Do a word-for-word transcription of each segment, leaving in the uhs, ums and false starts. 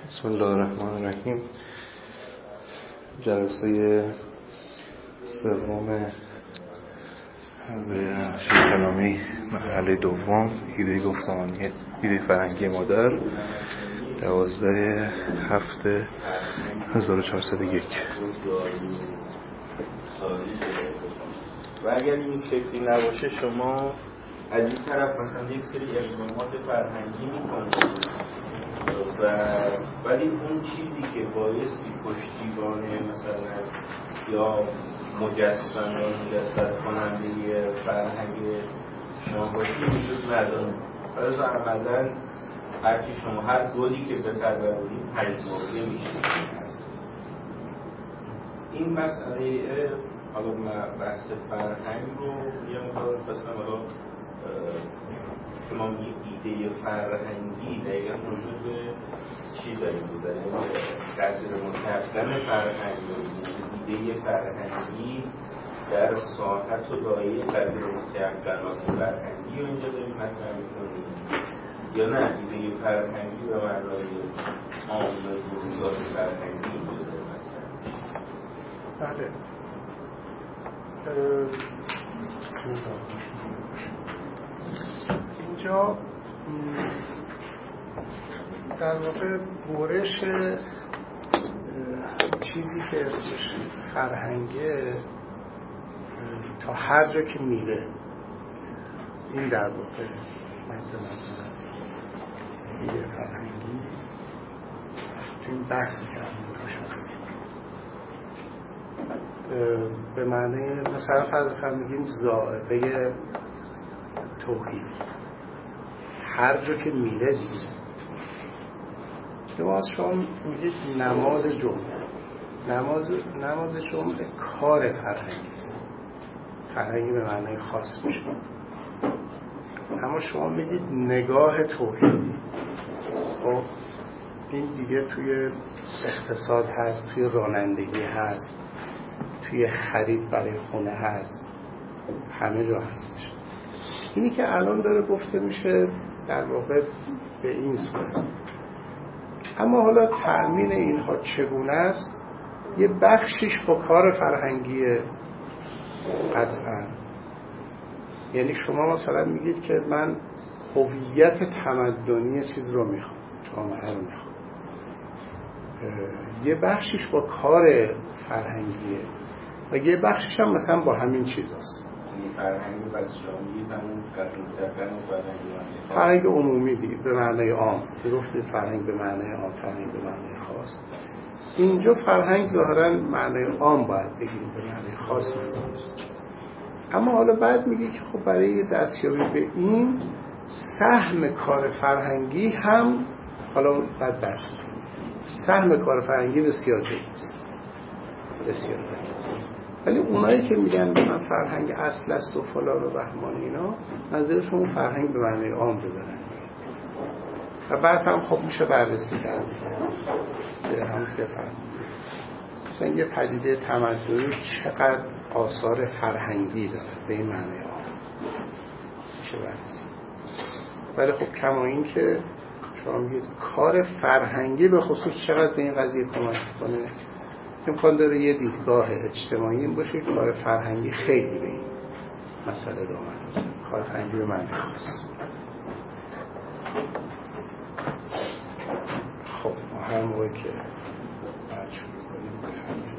بسم الله الرحمن الرحیم. جلسه سوم به شیخ کلامی مرحله دوم، ایده گفتمانی ایده فرهنگی مادر، دوازده هفته هزار و چهارصد و یک. و اگر این شکلی نباشه شما از این طرف مثلا یک سری اقدامات فرهنگی میکنید و ولی اون چیزی که بایستی پشتیبانه مثلا یا مجسم یا مجسد کننده فرهنگ شما باشید وجود نداره. فرض عملا هرچی شما هر گلی که بپرورید پژمرده میشه. این مسئله حالا بحث فرهنگ رو یه مقدار مثلا حالا شما ایده فرهنگی دقیقا موجود به چی داریم بودن؟ قصد متقدم فرهنگ ایده فرهنگی در ساحت و دایره قصد متقدمات فرهنگی رو اینجا داریم مطرح می‌کنیم یا نه ایده فرهنگی به معنای عام موضوعات فرهنگی اینجا داریم مطرح می‌کنیم؟ بله. اینجا در واقع برش چیزی که اسمش فرهنگه تا هر جا که میره، این در واقع مد نظر است. ایده فرهنگی تو این بحثی که همون توش هست به معنی مثلا فرض کنیم میگیم ضائقه توحید هر جا که میره دیگه. نماز شما میگید نماز جمعه، نماز نماز جمعه کار فرهنگی است، فرهنگی به معنی خاص میشه. اما شما میگید نگاه توحیدی، خب این دیگه توی اقتصاد هست، توی رانندگی هست، توی خرید برای خونه هست، همه جا هستش. اینی که الان داره گفته میشه در واقع به این صورت. اما حالا تأمین اینها چگونه است؟ یه بخشیش با کار فرهنگی قطعا. یعنی شما مثلا میگید که من هویت تمدنی چیز رو میخوام، جامعه رو میخوام، یه بخشیش با کار فرهنگیه و یه بخشش هم مثلا با همین چیز هست. فرهنگی بس شاملی همون فرهنگی فرهنگ عمومی دیگه به معنی عام. گفتید فرهنگ به معنی عام، فرهنگ به معنی خاص. اینجا فرهنگ ظاهرا معنی عام باید بگیم، به معنی خاص نیست. اما حالا بعد میگه که خب برای دستیابی به این سهم کار فرهنگی هم حالا بعد درس کنیم. سهم کار فرهنگی بسیار جدیست، بسیار جدیست. ولی اونایی که میگن مثلا فرهنگ اصل است و فلان و بهمان اینا، نظرشون اون فرهنگ به معنی عام ببرن و بعد هم خب میشه بررسی کرد دیگه. هم که فرهنگ مثلا یه پدیده تمدنی چقدر آثار فرهنگی داره به این معنی عام میشه بررسی. ولی خب کما این که شما میگید کار فرهنگی به خصوص چقدر به این قضیه کمک کنه، امکان داره یه دیدگاه اجتماعی این باشه که کار فرهنگی خیلی به این مسئله دامن، کار فرهنگی به معنی خاص. خب ما هر موقع که باید شروع کنیم بفرمایید.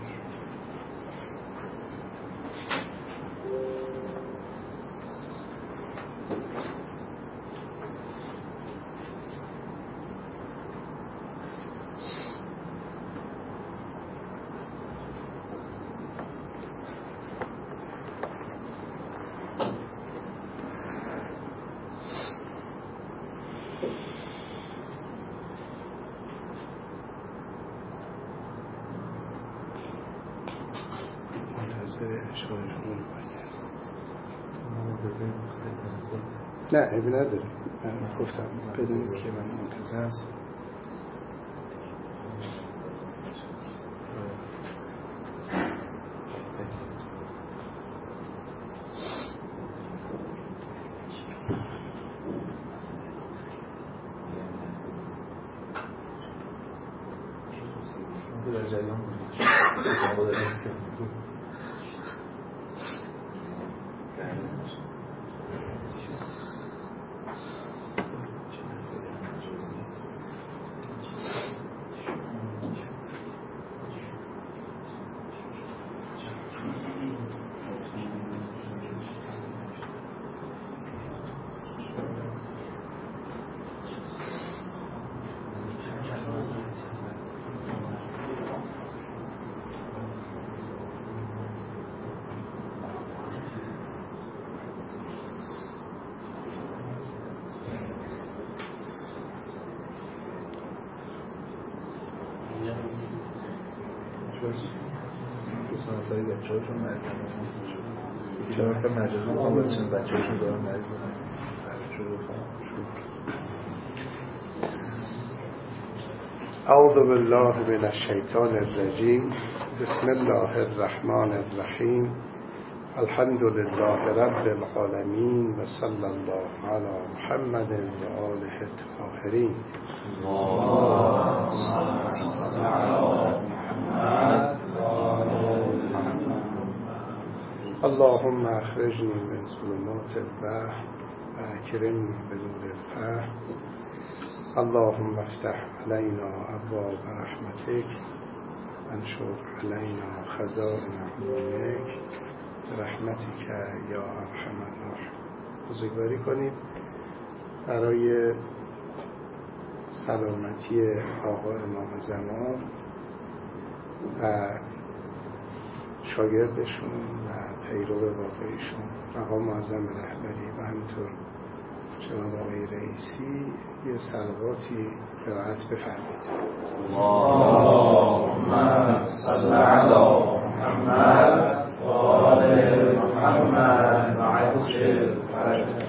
نه عیبی نداره، من گفتم بدونید که من منتظر هستم. در جریان بودید با داریم که دوستان اصلا بچه هاشون مریض هم چرا که مجازی میخوام بچه بچه هاشون دارم مریض اعوذ بالله من الشیطان الرجیم بسم الله الرحمن الرحیم الحمد لله رب العالمین و صلی الله علی محمد و آله الطاهرین. اللهم اخرجنی من ظلمات الوهم و اکرمنی بنور الفهم. اللهم افتح علینا ابواب رحمتک وانشر علینا خزائن علومک برحمتک یا ارحم الراحمین. بزرگواری کنید برای سلامتی آقا امام زمان و شاگردشون و پیرو واقعیشون آقا معظم رهبری و همینطور جناب آقای رئیسی یه صلواتی قرائت بفرمایید. اللهم صل علی محمد و آل محمد و عجل فرجهم.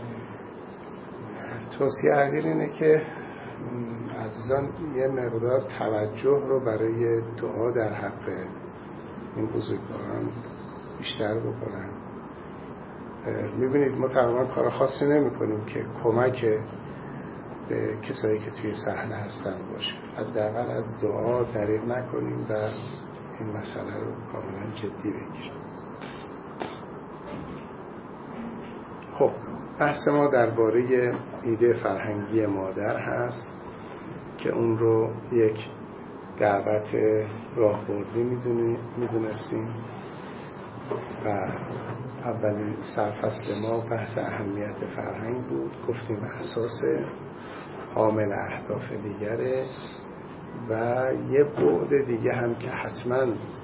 توصیه اخیر اینه که عزیزان یه مقدار توجه رو برای دعا در حق این بزرگواران بیشتر بکنن. میبینید ما تقریبا کار خاصی نمی کنیم که کمک به کسایی که توی صحنه هستن باشه. حداقل از دعا دریغ نکنیم و این مسئله رو کاملا جدی بگیریم. خب بحث ما درباره ایده فرهنگی مادر هست که اون رو یک دعوت راهبردی میدونستیم و اولین سرفصل ما بحث اهمیت فرهنگ بود. گفتیم اساس حامل اهداف دیگره و یه بعد دیگه هم که حتما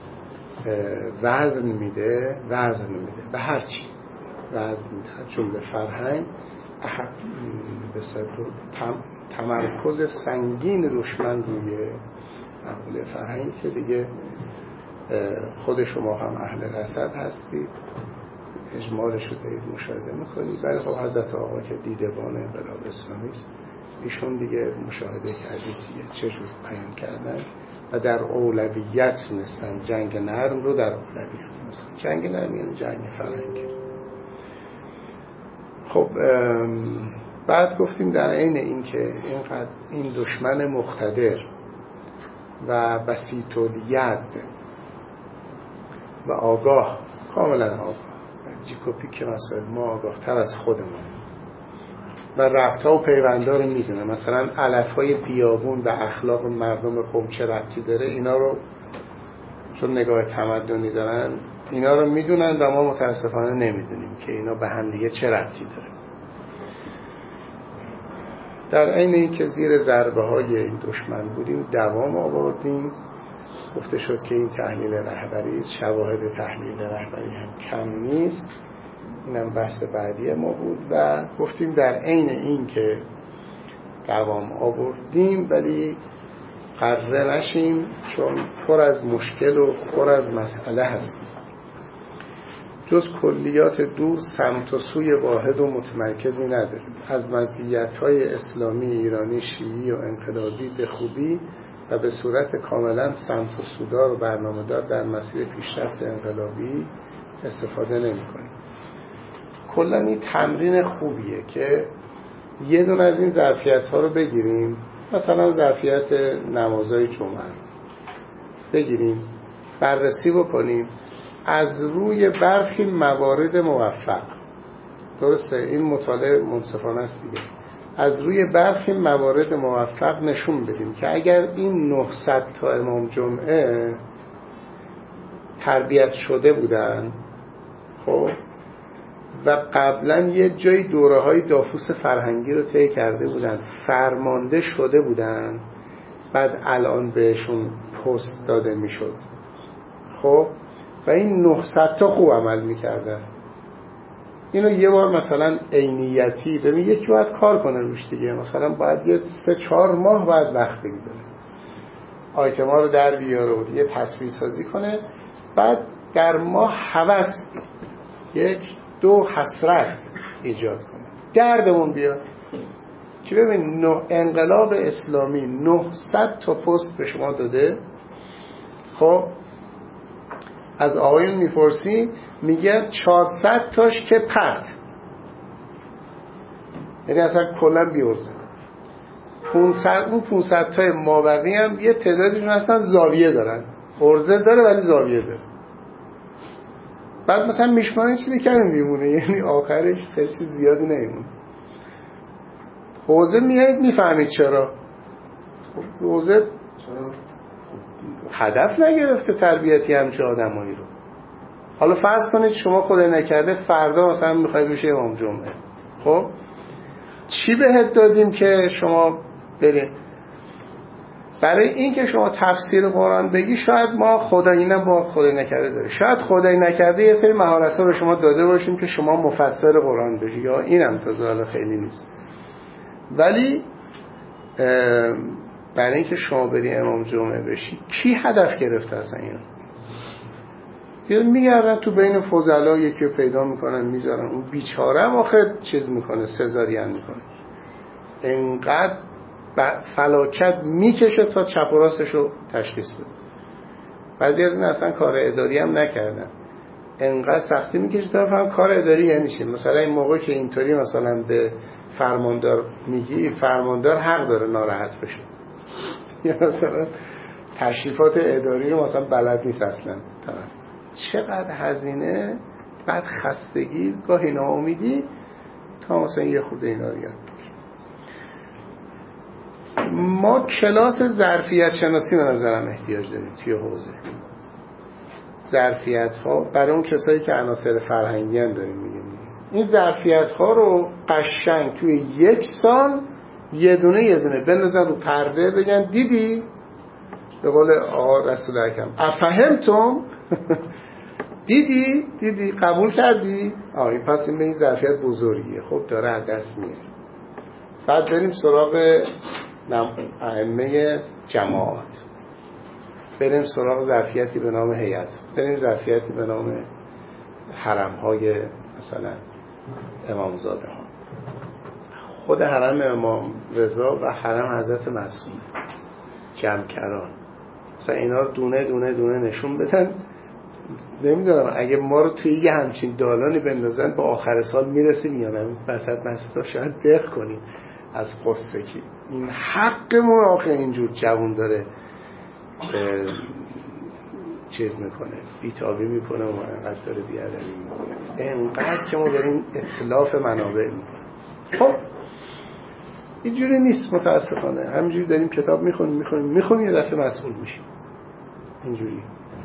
وزن میده وزن میده به هر چی وزن میده، چون به فرهنگ به صدر تمرکز سنگین دشمن روی مقوله فرهنگ که دیگه خود شما هم اهل رصد هستید، اجمالش رو دارید مشاهده میکنید. برای خب حضرت آقا که دیدبان انقلاب اسلامی است، ایشون دیگه مشاهده کردید دیگه چجور بیان کردن و در اولویت تونستن جنگ نرم رو در اولویت تونستن. جنگ نرم یعنی جنگ فرهنگی. خب بعد گفتیم در عین این که این دشمن مقتدر و بسیط الید و آگاه، کاملا آگاه، جیکوپی که مثلا ما آگاه تر از خودمون و ربط‌ها و پیوندها رو میدونه. مثلا علف‌های بیابون و اخلاق مردم قوم چه ربطی داره، اینا رو چون نگاه تمدنی دارن اینا رو میدونن و ما متاسفانه نمیدونیم که اینا به هم دیگه چه ربطی داره. در عین این که زیر ضربه های این دشمن بودیم دوام آوردیم. گفته شد که این تحلیل رهبری است، شواهد تحلیل رهبری هم کم نیست. اینم بحث بعدی ما بود و گفتیم در عین این که دوام آوردیم ولی قره نشیم، چون پر از مشکل و پر از مسئله هستیم. جز کلیات دور سمت و سوی واحد و متمرکزی نداریم. از مزیت‌های اسلامی ایرانی شیعی و انقلابی به خوبی و به صورت کاملا سمت و سودار و برنامه‌دار در مسیر پیشرفت انقلابی استفاده نمی‌کنیم. کلا این تمرین خوبیه که یه دونه از این ظرفیت‌ها رو بگیریم. مثلا ظرفیت نمازهای جمعه بگیریم، بررسی بکنیم از روی برخی موارد موفق. درسته؟ این مطالعه منصفانه است دیگه. از روی برخی موارد موفق نشون بدیم که اگر این نهصد تا امام جمعه تربیت شده بودن، خب، و قبلا یه جای دوره های دافوس فرهنگی رو طی کرده بودن، فرمانده شده بودن، بعد الان بهشون پست داده میشد، خب، و این نهصد تا خوب عمل میکردن، اینو یه بار مثلا عینیتی ببین، یکی باید کار کنه روش دیگه، مثلا باید یه سه چهار ماه باید وقت بگذاره آیتما رو در بیاره و یه تصویر سازی کنه، بعد در ما هوس یک دو حسرت ایجاد کنه، دردمون بیاد که ببین نه انقلاب اسلامی نهصد تا پست به شما داده، خب از آقایون میپرسی میگه چهارصد تاش که پرت، یعنی اصلا کلا بیورزه. پانصد اون پانصد تای مابقی هم یه تعدادشون اصلا زاویه دارن، ارزه داره ولی زاویه داره. بعد مثلا میشمارن چیزی کمی میمونه، یعنی آخرش خیلی چیز زیادی نمیمونه. حوزه میایید میفهمید چرا حوزه هدف نگرفته تربیتی همچه آدمایی رو. حالا فرض کنید شما خدای نکرده فردا مثلا میخوای بشه امام جمعه، خب چی بهت دادیم که شما برید؟ برای این که شما تفسیر قرآن بگی شاید ما خدایی نه با خدای نکرده داره، شاید خدایی نکرده یه سری مهارت‌ها رو شما داده باشیم که شما مفسر قرآن بشی، یا اینم تازه خیلی نیست، ولی برای اینکه شما بری امام جمعه بشی کی هدف گرفته اصلا اینو؟ یه میگردن تو بین فضلا یکی رو پیدا میکنن میذارن، اون بیچاره هم آخه چیز میکنه، سزارین میکنه، انقدر فلاکت میکشه تا چپ و راستش رو تشخیص بده. بعضی از این اصلا کار اداری هم نکردن، انقدر سختی میکشه تا بفهم کار اداری یعنی چی. مثلا این موقع که اینطوری مثلا به فرماندار میگی، فرماندار حق داره ناراحت بشه، یا مثلا تشریفات اداری رو مثلا بلد نیست اصلا طرف. چقدر هزینه، بعد خستگی، گاهی ناامیدی، تا مثلا یه خود اینا رو یاد بگیریم. ما کلاس ظرفیت شناسی به نظرم احتیاج داریم توی حوزه. ظرفیت ها برای اون کسایی که عناصر فرهنگی هم داریم میگیم، این ظرفیت ها رو قشنگ توی یک سال یه دونه یه دونه بندازن رو پرده، بگن دیدی به قول آقا رسول اکرم افهمتم دیدی دیدی قبول کردی؟ آه این پس این به این ظرفیت بزرگیه، خب داره از دست میره. بعد بریم سراغ ائمه جماعت، بریم سراغ ظرفیتی به نام هیئت، بریم ظرفیتی به نام حرم های مثلا امامزاده ها، خود حرم امام رضا و حرم حضرت معصومه، جمکران، مثلا اینا رو دونه دونه دونه نشون بدن. نمیدونم اگه ما رو توی یه همچین دالانی بندازن با آخر سال میرسیم یا نه. وسط مسجد شاید دق کنیم از قصه کی این حقمون آخه اینجور جوون داره چیز میکنه، بیتابی میکنه و انقدر داره بیادبی میکنه، انقدر که ما داریم اطلاف منابع میکنه. خب اینجوری نیست متاسفانه، همینجوری داریم کتاب میخونیم میخونیم میخونیم یه دفعه مسئول میشیم اینجوری.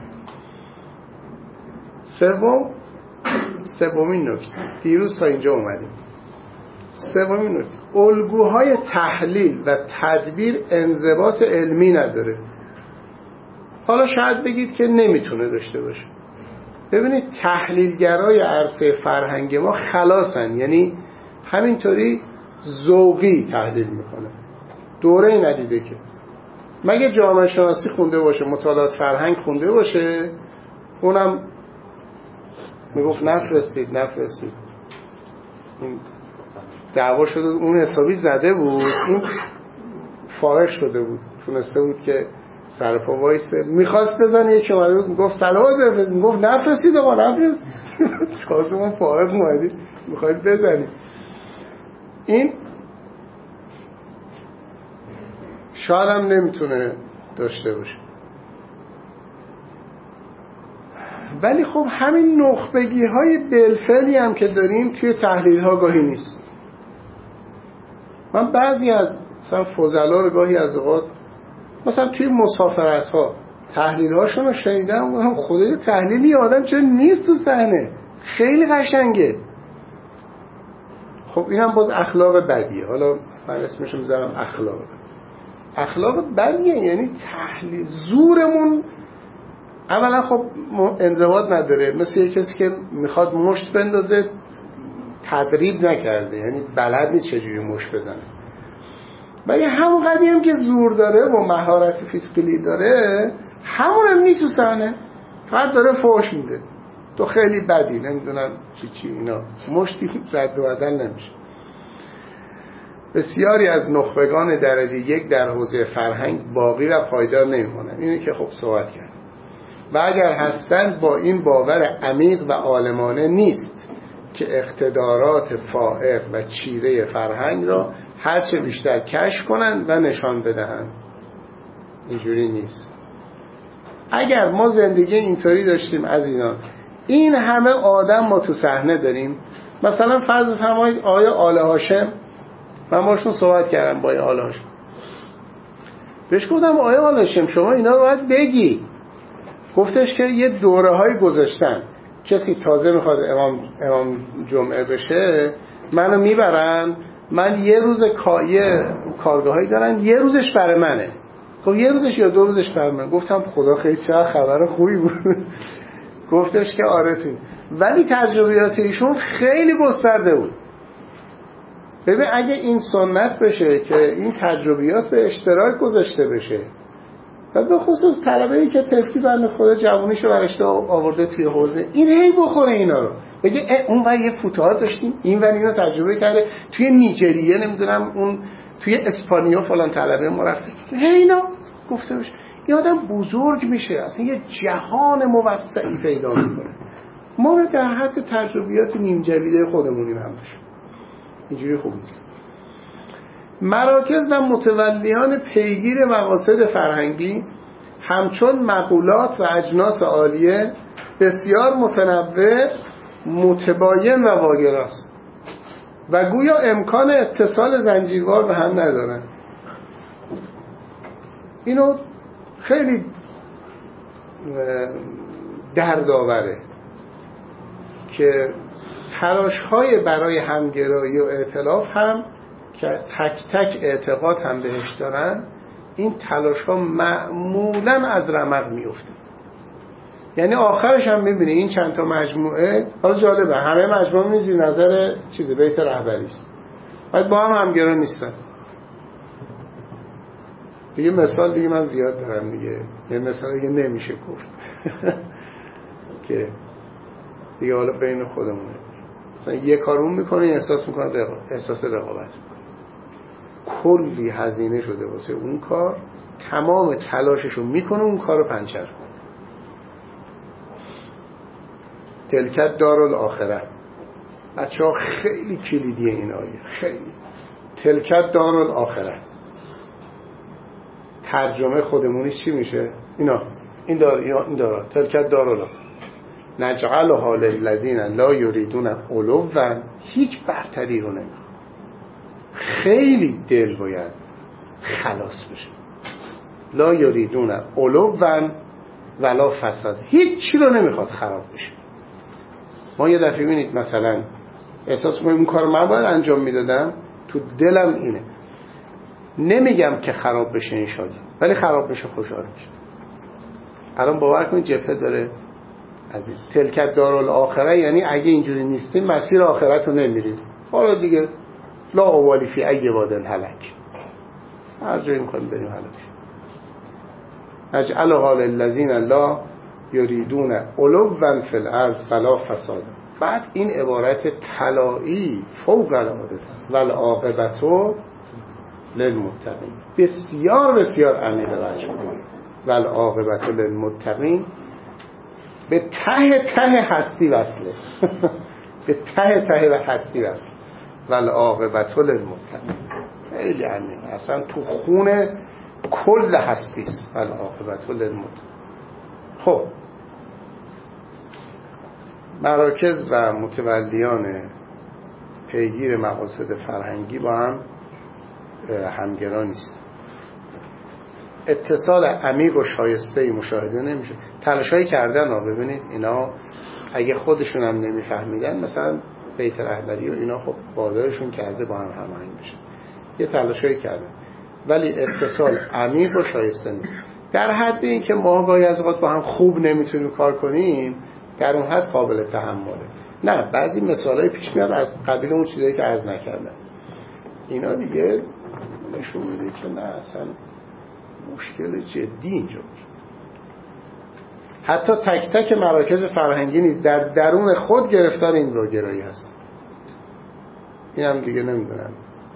سوم سومین نکته، دیروز تا اینجا اومدیم، سومین نکته، الگوهای تحلیل و تدبیر انضباط علمی نداره. حالا شاید بگید که نمیتونه داشته باشه. ببینید تحلیلگرای عرصه فرهنگ ما خلاصن، یعنی همینطوری ذوقی تحلیل میکنه، دوره ندیده که مگه جامعه شناسی خونده باشه، مطالعات فرهنگ خونده باشه، اونم میگفت نفرستید نفرستید، این دعوا شده، اون حسابی زده بود، این فائق شده بود، تونسته بود که سرپا وایسه، میخواست بزنه، یکی اومده بود میگفت سلامت بفرستید، میگفت نفرستید آقا نفرست تازه اون فائق اومدید میخواید بزنید. این شاید هم نمیتونه داشته باشه. ولی خب همین نخبگی های بالفعلی هم که داریم توی تحلیل ها گاهی نیست. من بعضی از مثلا فضلا رو گاهی از اوقات مثلا توی مسافرت ها تحلیل هاشون رو شنیدم و خدای تحلیلی آدم چرا نیست تو صحنه، خیلی قشنگه. خب اینم باز اخلاق بدیه. حالا من اسمشو میذارم اخلاق اخلاق بدیه، یعنی تحلیل زورمون اولا خب انضباط نداره، مثل یه کسی که میخواد مشت بندازه تدریب نکرده، یعنی بلد نیست چجوری مشت بزنه. ولی همون قدی هم که زور داره و مهارت فیزیکالی داره، همون هم نی تو صحنه، فقط داره فوش میده تو خیلی بدی، نمیدونم چی چی اینا، مشتی رد و بدل نمیشه. بسیاری از نخبگان درجه یک در حوزه فرهنگ باقی و پایدار نمیمونن، اینه که خب صحبت کرد. و اگر هستند با این باور عمیق و عالمانه نیست که اقتدارات فائق و چیره فرهنگ را هرچه بیشتر کشف کنند و نشان بدهند. اینجوری نیست. اگر ما زندگی اینطوری داشتیم از اینا، این همه آدم ما تو صحنه داریم، مثلا فرض فرمایید آیا آل هاشم، من باشون صحبت کردم با آل هاشم، بهش گفتم آیا آل هاشم شما اینا رو باید بگی. گفتش که یه دوره های گذاشتن، کسی تازه میخواد امام, امام جمعه بشه منو میبرن، من یه روز کایه کارگاه هایی دارن، یه روزش برای منه. گفت یه روزش یا دو روزش برای من. گفتم خدا خیلی چه خبر خوبی بود. گفتش که آره تو، ولی تجربیات ایشون خیلی گسترده بود. ببین اگه این سنت بشه که این تجربیات به اشتراک گذاشته بشه، و به خصوص طلبه‌ای که تفتی بنده خدا جوونیشو برشته آورده توی حوزه، این هی بخوره اینا رو، بگه اون ور یه فوتوها داشتیم، این ور اینو تجربه کرده، توی نیجریه نمیدونم اون توی اسپانیا فلان طلبه ما رفته، هی اینا گفته بشه. این آدم بزرگ میشه، اصلا یه جهان موسعی پیدا میکنه. ما رو در حد تجربیات نیم جلیده خودمونیم هم باشه، اینجوری خوب نیست. مراکز و متولیان پیگیر مقاصد فرهنگی همچون مقولات و اجناس عالیه بسیار متنوع، متباین و واگراست و گویا امکان اتصال زنجیروار به هم ندارن. اینو خیلی دردآوره که تلاش‌های برای همگرایی و ائتلاف هم که تک تک اعتقاد هم بهش دارن، این تلاش ها معمولا از رمق میفته. یعنی آخرش هم میبینی این چند تا مجموعه، حالا جالبه همه مجموعه میزی نظر چیزی بیت رهبری است، باید با هم همگرا نیستن. دیگه مثال دیگه من زیاد دارم دیگه، یه مثال دیگه نمیشه گفت که دیگه حالا بین خودمونه. مثلا یه کارون میکنه احساس میکنه رقابت، احساس رقابت کلی هزینه شده واسه اون کار، تمام تلاششو میکنه اون کارو پنچر کنه. تلکت دارالآخرت، بچه ها خیلی کلیدیه این آیه، خیلی. تلکت دارالآخرت ترجمه خودمونیش چی میشه؟ اینا این دار این دارا تلکت دارالآخرت نجعلها للذین لا یریدون علوا، هیچ برتری رو نمیخواد، خیلی دل باید خلاص بشه. لا یریدون علوا ولا فساد، هیچ چی رو نمیخواد خراب بشه. ما یه دفعه ببینید مثلا احساس می‌کنم این کار من باید انجام میدادم، تو دلم اینه، نمیگم که خراب بشه انشالله، ولی خراب بشه خوشحال میشه. الان باور کنید جبهه داره عزیز، تلکت دارالآخره، یعنی اگه اینجوری نیستیم مسیر آخرت رو نمیریم، حالا دیگه لا اوالی فی ای وادن هلک، هر جایی میخوایم بریم هلک. نجعلها للذین لا یریدون علوا فی الارض فلا فساد. بعد این عبارت طلایی فوق العاده والعاقبت للمتقین، بسیار بسیار عمیقه وجه کنید. والعاقبت للمتقین به ته ته هستی وصله به ته ته و هستی وصله. والعاقبت للمتقین خیلی عمیقه، اصلا تو خون کل هستیست. والعاقبت للمتقین. خب مراکز و متولیان پیگیر مقاصد فرهنگی با هم همگرا نیست. اتصال عمیق و شایسته‌ای مشاهده نمیشه. تلاشایی کردن ها، ببینید اینا اگه خودشون هم نمیفهمیدن، مثلا بیت رهبری و اینا خب بازارشون کرده با هم هماهنگ بشه، یه تلاشایی کردن، ولی اتصال عمیق و شایسته نیست. در حد این که ما گاهی از اوقات با هم خوب نمیتونیم کار کنیم، در اون حد قابل تحمله. نه، بعضی مثالای پیش میاد از قبیل اون چیزایی که عرض نکردم، اینا دیگه نشون میده که نه، اصلا مشکل جدی اینجا وجود. حتی تک تک مراکز فرهنگی نیست، در درون خود گرفتار این رو گرایی هست. این هم دیگه نمیدونم،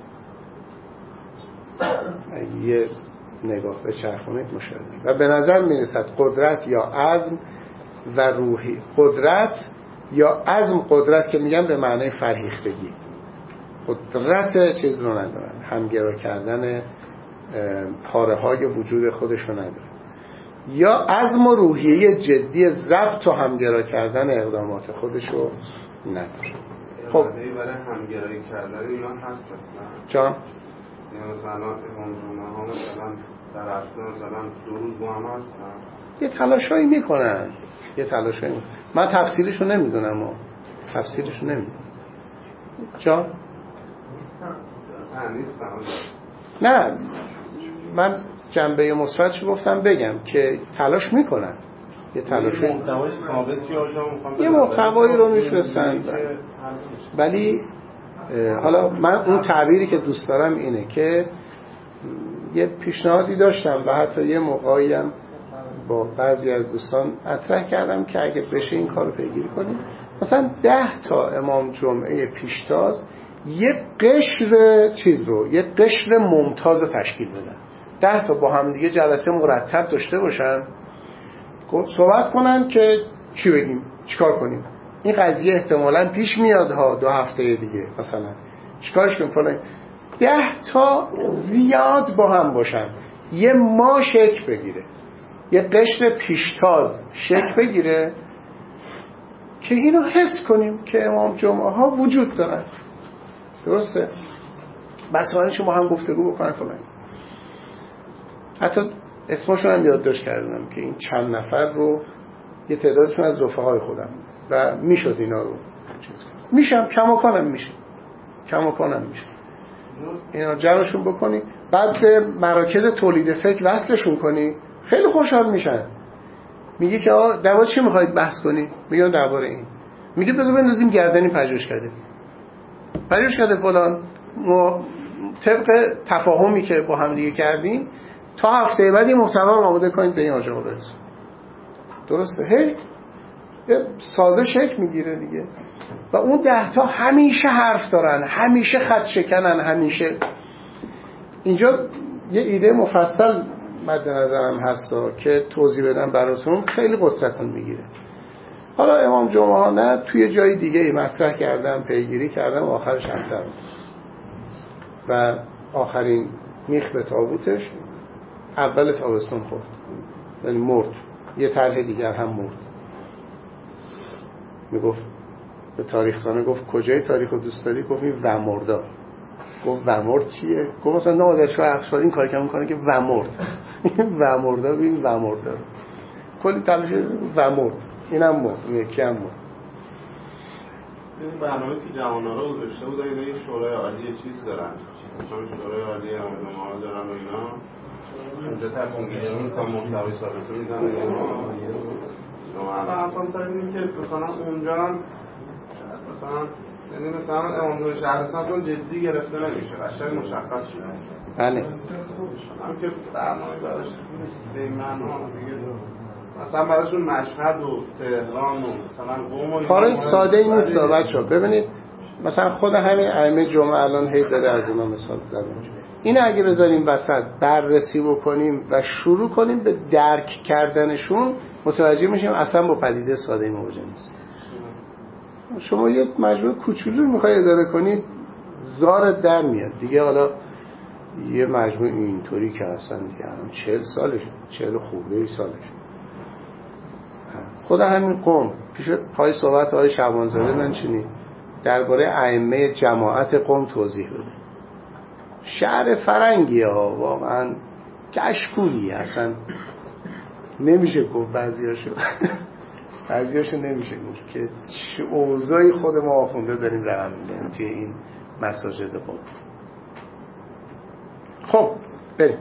اگه یه نگاه به چرخونید مشاهده. و به نظر میرسد قدرت یا عزم و روحی، قدرت یا عزم، قدرت که میگم به معنی فرهیختگی، قدرت چیز رو ندارن، همگرا کردن پاره های وجود خودش رو ندارن، یا عزم و روحیه جدی ضبط و همگرا کردن اقدامات خودش رو نداره. خب برای همگرایی کردن اینا هست مثلا جان یعنی مثلا امام جمعه ها مثلا در هفته مثلا دو روز با هم هستن، یه تلاشایی میکنن یه تلاشایی میکنن من تفصیلشو نمیدونم و تفصیلشو نمیدونم. جان نه نیستم. نه، من جنبه مثبتشو گفتم بگم که تلاش میکنن، یه تلاشی، محتوای ثابتی آجا میخوام یه محتوایی رو میفرستن، ولی حالا من اون تعبیری که دوست دارم اینه که یه پیشنهادی داشتم و حتی یه موقعی هم با بعضی از دوستان مطرح کردم که اگه بشه این کارو پیگیری کنیم، مثلا ده تا امام جمعه پیشتاز یه قشر چیز رو، یه قشر ممتاز تشکیل بدن، ده تا با هم دیگه جلسه مرتب داشته باشن، صحبت کنن که چی بگیم، چیکار کنیم، این قضیه احتمالاً پیش میاد ها دو هفته دیگه، مثلا چیکارش کنیم فلان، ده تا زیاد با هم باشن، یه ما شکل بگیره، یه قشر پیشتاز شکل بگیره که اینو حس کنیم که امام جمعه ها وجود دارن. درسته؟ بس شما هم گفتگو بکنن فلان. حتی اسمشون هم یادداشت کردم که این چند نفر رو یه تعدادشون از رفقای خودم و میشد اینا رو چیز کنم، میشم کماکانم میشه کماکانم میشه اینا جمعشون بکنی، بعد به مراکز تولید فکر وصلشون کنی، خیلی خوشحال میشن. میگه که آقا درباره چی میخواید بحث کنی؟ میگن درباره این. میگه بذار بندازیم گردنی پژوهش کرده پژوهش کرده فلان، ما طبق تفاهمی که با هم دیگه کردیم تا هفته بعد این محتوا رو آماده کنید به این آجاق برسون. درسته؟ هی ساده شکل میگیره دیگه. و اون ده تا همیشه حرف دارن، همیشه خط شکنن، همیشه. اینجا یه ایده مفصل مد نظرم هستا که توضیح بدم براتون، خیلی قصتون میگیره. حالا امام جمعه ها نه، توی جای دیگه ای مطرح کردم، پیگیری کردم، آخرش همتر و آخرین میخ به تابوتش اول تابستون خورد، یعنی مرد. یه طرح دیگر هم مرد. میگفت به تاریخ‌خانه، گفت کجای تاریخ رو دوست داری؟ گفت این ومردا. گفت ومرد چیه؟ گفت مثلا نادرشاه افشار این کاری که میکنه که ومرد ومردا، ببین ومردا کلی تلاش ومرد، اینم مرد، اون یکی هم مرد. این برنامه که جوان‌ها رو گذاشته بودن، اینا یه شورای عالی چیز دارن، مثلا شورای عالی علما دارن و اینا اونجا تصمیم گیری می‌کنن، محتوای ثابت رو میدن اینا. من حرفم سر اینه که مثلا اونجا هم مثلا یعنی مثلا امام جمعه شهرستان چون جدی گرفته نمیشه، قشنگ مشخص شده. بله. هم که برنامه براش نیست به این معنا دیگه. مثلا براشون مشهد و تهران و مثلا قم و کار ساده ای نیست بچه‌ها. ببینید مثلا خود همین ائمه جمعه الان هی داره از اینا مثال زده میشه. این اگه بذاریم وسط بررسی بکنیم و شروع کنیم به درک کردنشون، متوجه میشیم اصلا با پدیده ساده ای مواجه نیست. شما یک مجموعه کوچولو میخوای اداره کنید، زارت در میاد دیگه. حالا یه مجموعه اینطوری که اصلا دیگه چهل سالش، چهل خورده ای سالش خود همین قم پیش پای صحبت های شعبانزاده منشینی درباره ائمه جماعت قم توضیح بده. شهر فرنگی ها واقعا کشکولی اصلا نمیشه گفت، بعضیاشو بعضیاشو نمیشه گفت که چه اوضاعی خود ما آخونده داریم رقم میدیم توی این مساجد قم. خب بریم.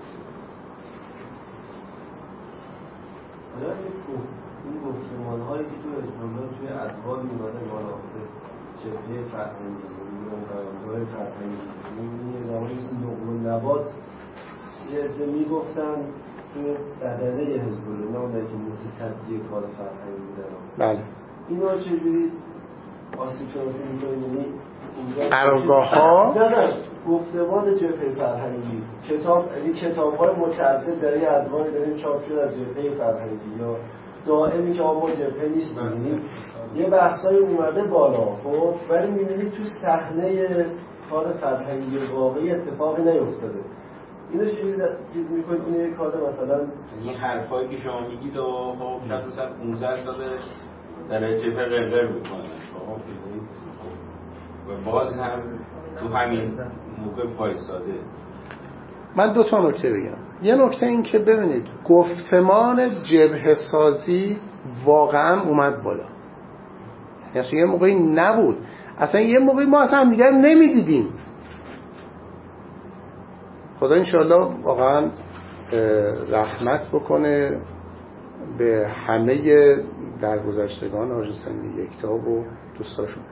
این گفتمان هایی که تو اسلام توی ادوار میماده مناقصه جبهه فرهنگی های فرهنگی این زمانی مثل نقل و نبات یه عده میگفتن توی بدنه حزب الله، نه اونایی که متصدی کار فرهنگی بودن. بله اینا چجوری آسیب شناسی میکنید؟ قرارگاه ها نه نه گفتمان جبهه فرهنگی کتاب، یعنی کتاب های متعدد در این ادوار داریم چاپ شده از جبهه فرهنگی یا دائمی که آقا جبهه نیست، می‌بینیم یه بحثای اومده بالا، خب ولی می‌بینید تو صحنه کار فرهنگی واقعی اتفاقی نیفتاده. اینو چجوری چیز می‌کنید؟ این یه کار مثلا این حرفایی که شما میگید و خب شاید مثلا پانزده ساله در جبهه قرقر می‌کنن، خب و باز هم تو همین موقع وایساده. من دو تا نکته بگم. یه نکته این که ببینید گفتمان جبهه سازی واقعا اومد بالا، یعنی یه موقعی نبود، اصلا یه موقعی ما اصلا هم دیگر نمیدیدیم. خدا انشاءالله واقعا رحمت بکنه به همه درگذشتگان حاج حسینی یکتاب و دوستاشون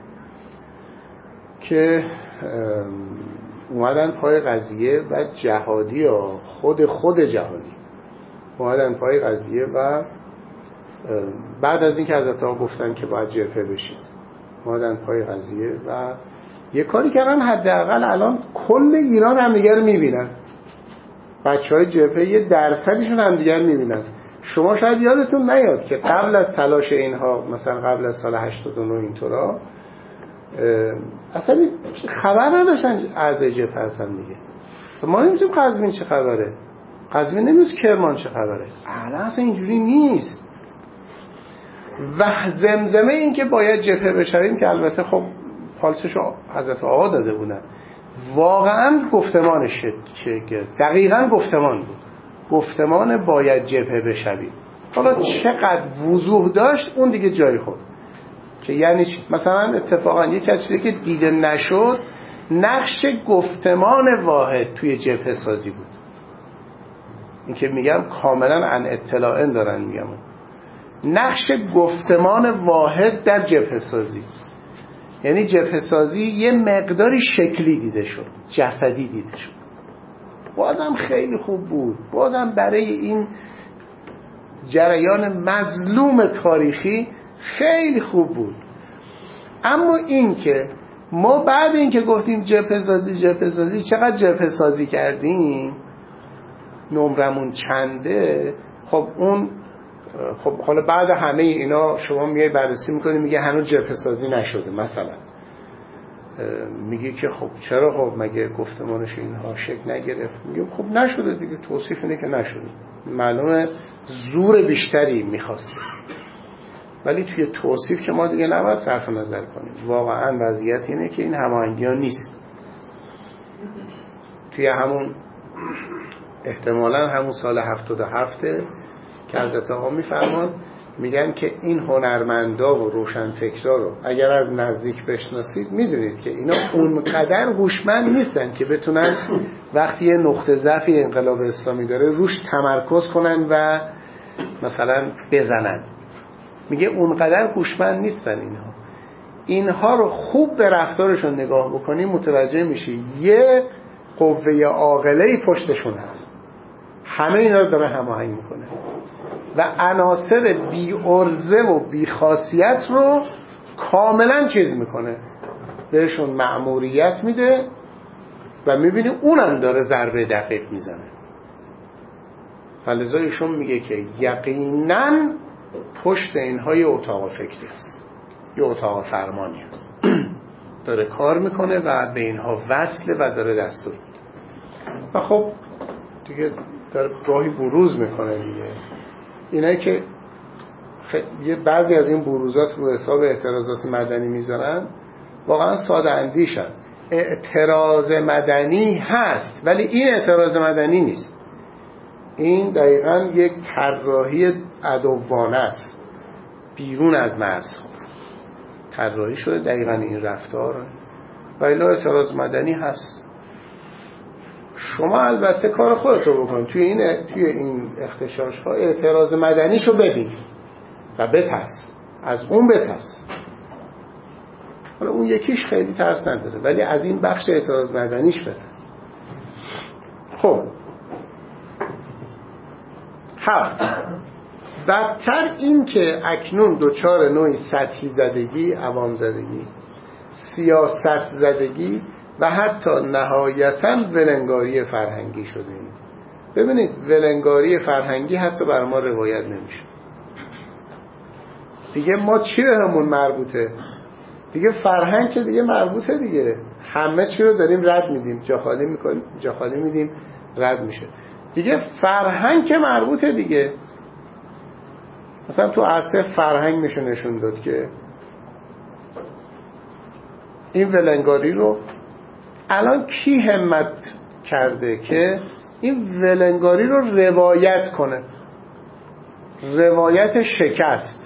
که اومدن پای قضیه و جهادی ها خود خود جهادی اومدن پای قضیه و بعد از این که حضرت ها گفتن که باید جبهه بشید اومدن پای قضیه و یه کاری کردن. حداقل الان کل ایران هم دیگر میبینن، بچه های جبهه یه درصدشون هم دیگر میبینن. شما شاید یادتون نیاد که قبل از تلاش اینها، مثلا قبل از سال هشتاد و نه اینطورا اصلا خبر نداشتن اعضای جبهه هستن دیگه. ما نمی‌دونیم قزوین چه خبره، قزوین نمی‌دونیم کرمان چه خبره. الان اصلا اینجوری نیست. و زمزمه این که باید جبهه بشویم که البته خب پالسشو حضرت آقا داده بودن، واقعا گفتمانش که دقیقاً گفتمان بود، گفتمان باید جبهه بشویم. حالا چقدر وضوح داشت اون دیگه جای خود که یعنی چی؟ مثلا اتفاقا یک از چیزی که دیده نشد نقش گفتمان واحد توی جبهه سازی بود. این که میگم کاملا عن اطلاع دارن میگم نقش گفتمان واحد در جبهه سازی، یعنی جبهه سازی یه مقداری شکلی دیده شد، جسدی دیده شد، بازم خیلی خوب بود، بازم برای این جریان مظلوم تاریخی خیلی خوب بود. اما این که ما بعد این که گفتیم جبهه سازی جبهه سازی چقدر جبهه سازی کردیم، نمرمون چنده، خب اون خب حالا بعد همه اینا شما میای بررسی میکنی میگه هنوز جبهه سازی نشده، مثلا میگه که خب چرا، خب مگه گفتمانش اینها شکل نگرفت؟ میگه خب نشده دیگه، توصیف اینه که نشده، معلومه زور بیشتری میخواسته. ولی توی توصیف که ما دیگه نباید صرف نظر کنیم، واقعا وضعیت اینه که این هماهنگی ها نیست. توی همون احتمالاً همون سال هفتاد و هفت که حضرت آقا میفرمان میگن که این هنرمندا و روشنفکرا رو اگر از نزدیک بشناسید میدونید که اینا اونقدر هوشمند نیستن که بتونن وقتی یه نقطه ضعفی انقلاب اسلامی داره روش تمرکز کنن و مثلا بزنن. میگه اونقدر هوشمند نیستن اینها. اینها رو خوب به رفتارشون نگاه بکنی متوجه میشی یه قوه عاقله پشتشون هست، همه اینا رو داره هماهنگ میکنه و عناصر بی عرضه و بی خاصیت رو کاملا چیز میکنه، بهشون مأموریت میده و میبینی اونم داره ضربه دقیق میزنه. فلذا ایشون میگه که یقینا پشت اینها یه اتاق فکری هست، یه اتاق فرمانی هست داره کار میکنه و به اینها وصله و داره دستور میده. و خب دیگه داره گاهی بروز میکنه دیگه. اینایی که یه بعضی از این بروزات رو حساب اعتراضات مدنی میذارن، واقعا ساده اندیشن. اعتراض مدنی هست ولی این اعتراض مدنی نیست، این دقیقاً یک طراحی عدوانه است بیرون از مرزها طراحی شده دقیقاً این رفتار، ولی اعتراض مدنی هست. شما البته کار خودتو بکن توی این توی این اختشاش ها اعتراض مدنیشو ببین و بترس، از اون بترس. حالا اون یکیش خیلی ترس نداره ولی از این بخش اعتراض مدنیش بترس. خب هفت، بدتر این که اکنون دوچار نوعی سطحی زدگی، عوام زدگی، سیاست زدگی و حتی نهایتاً ولنگاری فرهنگی شده ایم. ببینید ولنگاری فرهنگی حتی بر ما روایت نمیشه. دیگه ما چی به همون مربوطه؟ دیگه فرهنگ که دیگه مربوطه دیگه، همه چی رو داریم رد میدیم، جا خالی میکنیم، جا خالی میدیم، رد میشه دیگه. فرهنگ که مربوطه دیگه. مثلا تو عرصه فرهنگ نشون نشون داد که این ولنگاری رو الان کی همت کرده که این ولنگاری رو روایت کنه؟ روایت شکست،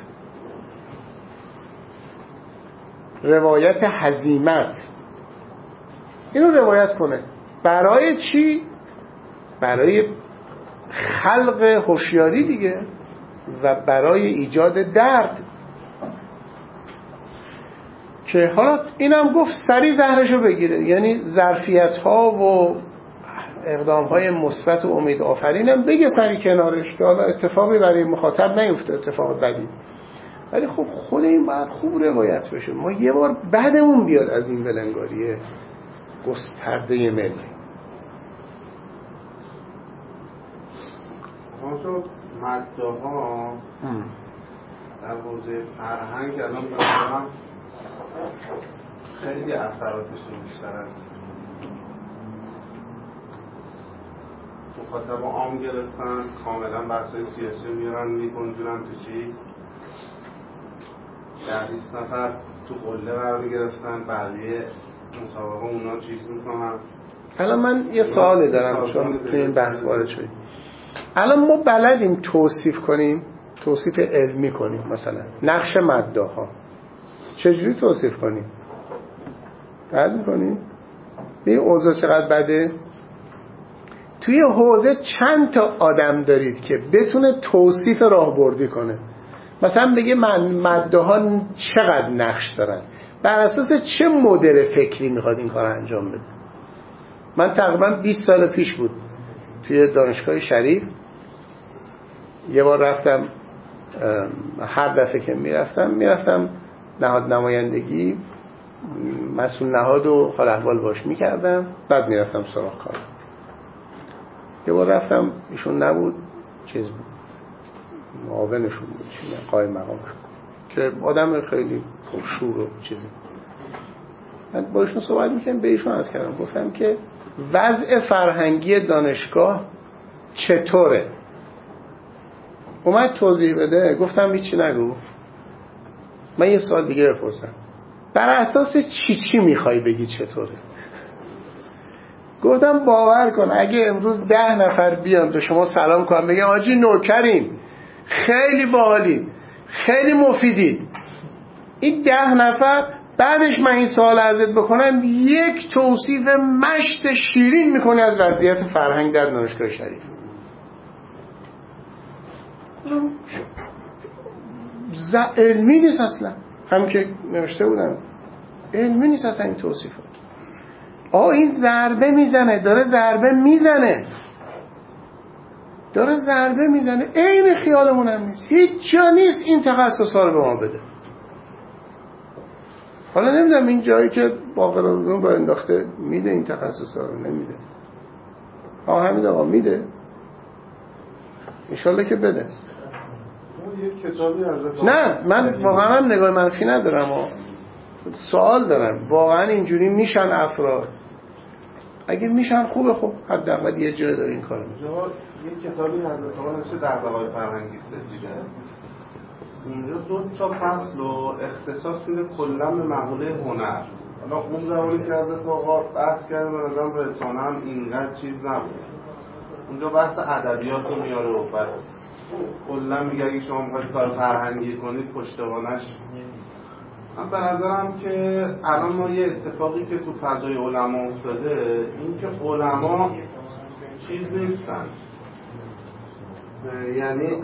روایت هزیمت، اینو روایت کنه. برای چی؟ برای خلق هوشیاری دیگه و برای ایجاد درد. که حالا اینم گفت سری زهرشو بگیره، یعنی ظرفیت ها و اقدام های مثبت و امید آفرینم بگه سری کنارش که حالا اتفاقی برای مخاطب نیفته، اتفاق بدی. ولی خب خود این باید خوب روایت بشه. ما یه بار بعدمون بیاد از این ولنگاری گسترده ملی. همونطور مده ها در حوزه فرهنگ الان بکنم خیلی اثراتشون بیشتر از مخاطب عام گرفتن، کاملا بحثای سیاسی رو میارن میکنجونن تو چیز. در بیست نفر تو قله قرار گرفتن، بقیه مسابقه اونا چیز میکنن. الان من یه سوالی دارم چون تو این بحث وارد شدیم. الان ما بلدیم توصیف کنیم، توصیف علمی کنیم، مثلا نقش مداها چجوری توصیف کنیم؟ بلد میکنیم؟ به اوضاع چقدر بده؟ توی حوزه چند تا آدم دارید که بتونه توصیف راهبردی کنه؟ مثلا بگه من مداها چقدر نقش دارن، بر اساس چه مدل فکری میخواد این کار انجام بده. من تقریبا بیست سال پیش بود توی دانشگاه شریف یه بار رفتم، هر دفعه که میرفتم میرفتم نهاد نمایندگی، مسئول نهاد و حال احوال باش میکردم، بعد میرفتم سراغ کار. یه بار رفتم ایشون نبود، چیز بود، معاونشون بود، قایم مقامشون، که آدم خیلی پرشور و چیزی. من با ایشون صحبت میکنم، به ایشون عرض کردم، گفتم که وضع فرهنگی دانشگاه چطوره؟ اومد توضیح بده، گفتم هیچی نگو، من یه سوال دیگه بپرسم، بر اساس چی چی میخوای بگی چطوره؟ گفتم باور کن اگه امروز ده نفر بیان به شما سلام کنم بگم آجی نوکرین، خیلی باحالین، خیلی مفیدید، این ده نفر بعدش من این سوال ازت بکنم یک توصیف مشت شیرین میکنی از وضعیت فرهنگ در دانشگاه شریف. ز... علمی نیست اصلا، هم که نوشته بودم علمی نیست اصلا این توصیفه. آه این ضربه میزنه، داره ضربه میزنه داره ضربه میزنه عین خیالمون هم نیست، هیچ جا نیست این تخصص ها رو به ما بده. حالا نمیدونم این جایی که باقرارون با انداخته میده این تخصص ها رو، نمیده. آه همین آقا میده، انشالله که بده. نه من واقعا نگاه منفی ندارم، سوال دارم واقعا اینجوری میشن افراد؟ اگه میشن خوبه، خب حداقل یه جای داره این کارو میکنه. یک کتابی حضرت آقا نوشته دغدغه‌های فرهنگی سفیده، اونجا دو تا فصل و اختصاص میده کلا به مقوله هنر. حالا اون زمانی که حضرت آقا بحث کرده به نظرم رسانه هم اینقدر چیز نبود. اونجا بحث ادبیات رو میاره و بعد کلا میگه اگه شما میخواید کار فرهنگی کنید پشتوانش. من به نظرم که الان ما یه اتفاقی که تو فضای علما افتاده این که علما چیز نیستن، یعنی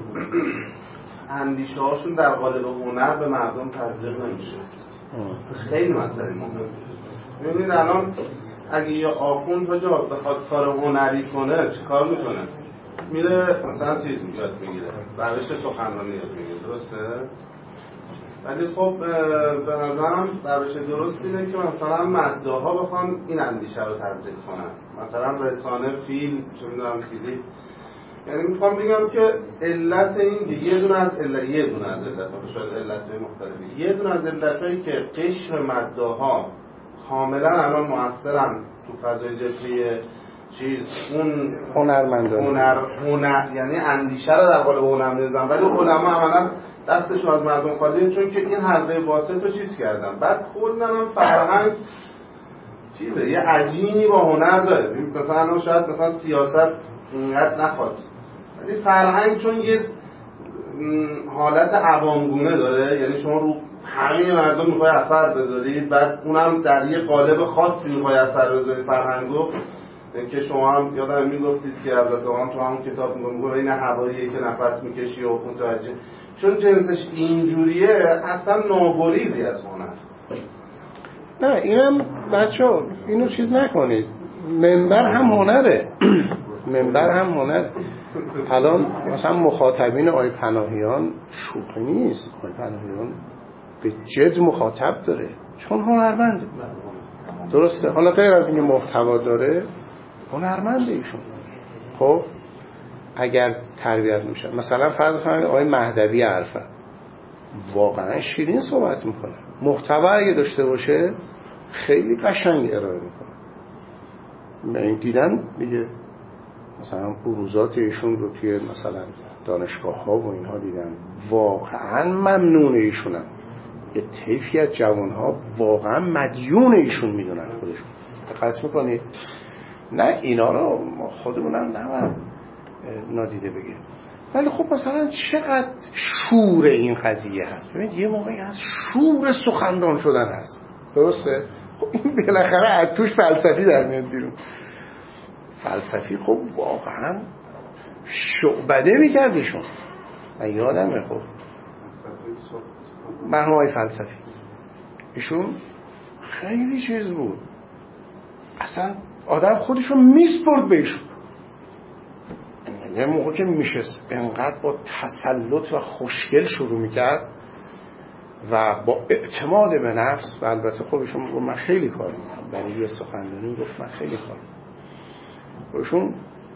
اندیشه هاشون در قالب هنر به مردم تزریق نمیشه. خیلی مسئله مهمه. ببینید الان اگه یه آخوند تا جا بخواد کار هنری کنه چه کار میکنه؟ میره مثلا چیز یاد میگیره، روش سخنرانی یاد میگیره، درسته؟ ولی خب به نظرم روش درست اینه که مثلا مداها بخوان این اندیشه رو تزریق کنن، مثلا رسانه، فیلم، چه میدونم کلیپ. یعنی میخوام بگم که علت این که یه دونه از علت یه دونه از علت‌ها شاید علت‌های مختلفی، یه دونه از علت‌هایی که قشر مداها کاملا الان موثرن تو فضای جبهه چیز اون هنرمندان هنر هنر یعنی اندیشه رو در قالب هنر می‌ذارن، ولی علما عملاً دستشون از مردم خالیه، چون که این حلقه واسط رو چیز کردن. بعد کلاً هم فرهنگ چیزه یه عجینی با هنر داره. مثلا الان شاید مثلا سیاست اینقدر نخواد، ولی فرهنگ چون یه حالت عوامگونه داره، یعنی شما رو همه مردم میخوای اثر بذارید، بعد اونم در یه قالب خاصی میخوای اثر بذارید فرهنگو، که شما هم یادم میگفتید که البته هم تو همون کتاب میگم این هواییه که نفس میکشی و متوجه، چون جنسش اینجوریه اصلا ناگریزی از هنر. نه اینم بچه‌ها اینو چیز نکنید، منبر هم هنره منبر هم هنره. الان مثلا مخاطبین آقای پناهیان شوخی نیست، آقای پناهیان به جد مخاطب داره چون هنرمنده، درسته؟ حالا غیر از اینکه محتوا داره هنرمنده ایشون. خب اگر تربیت میشه مثلا فرض کنید آقای مهدوی عرفه واقعا شیرین صحبت میکنه، محتوا اگه داشته باشه خیلی قشنگ ارائه میکنه. من دیدم دیگه مثلا بروزات ایشون رو توی مثلا دانشگاه ها و اینها دیدم، واقعا ممنون ایشونم. یه طیفی از جوان ها واقعا مدیون ایشون میدونن خودشون. دقت میکنید؟ نه اینا رو خودمونم نباید نادیده بگیریم، ولی خب مثلا چقدر شور این قضیه هست. ببینید یه موقعی هست شور سخندان شدن هست، درسته؟ خب این بالاخره از توش فلسفی در میاد بیرون. فلسفی خب واقعا شعبده میکرد ایشون. من یادمه خب مرحوم آقای فلسفی ایشون خیلی چیز بود، اصلا آدم خودشو میسپرد به ایشون. یه موقع که میشست انقدر با تسلط و خوشگل شروع میکرد و با اعتماد به نفس، و البته خودشون میگفت من خیلی کار میکنم، برای یه سخنرانی گفت من خیلی کار میکنم. خودشون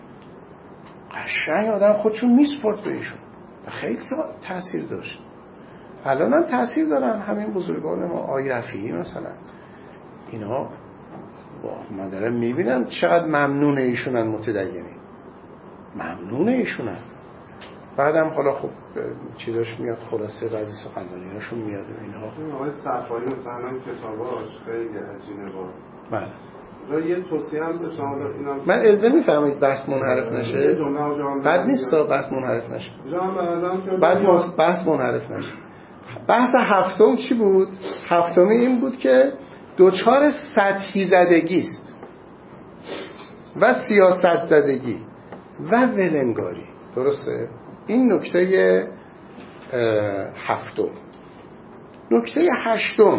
قشنگ آدم خودشون میسپرد به ایشون و خیلی تأثیر داشت. الان هم تأثیر دارن همین بزرگان ما، آقای رفیعی مثلا، اینا من دارم میبینم چقدر ممنون ایشونن، متدینی ممنون ایشونن. بعدم حالا خب چیزاش میاد، خلاصه بعضی سخنرانیاشون میاد و اینها. آقای صفایی مثلا کتاباش خیلی عجیبه با بله را یه توصیه هم شما اینم من اجازه میفهمید بحث منحرف نشه، بعد نیست تا بحث منحرف نشه، بعد بحث منحرف نشه. بحث هفتم چی بود؟ هفتمی این بود که دوچار سطحی زدگی است و سیاست زدگی و ولنگاری، درسته؟ این نکته هفتم. نکته هشتم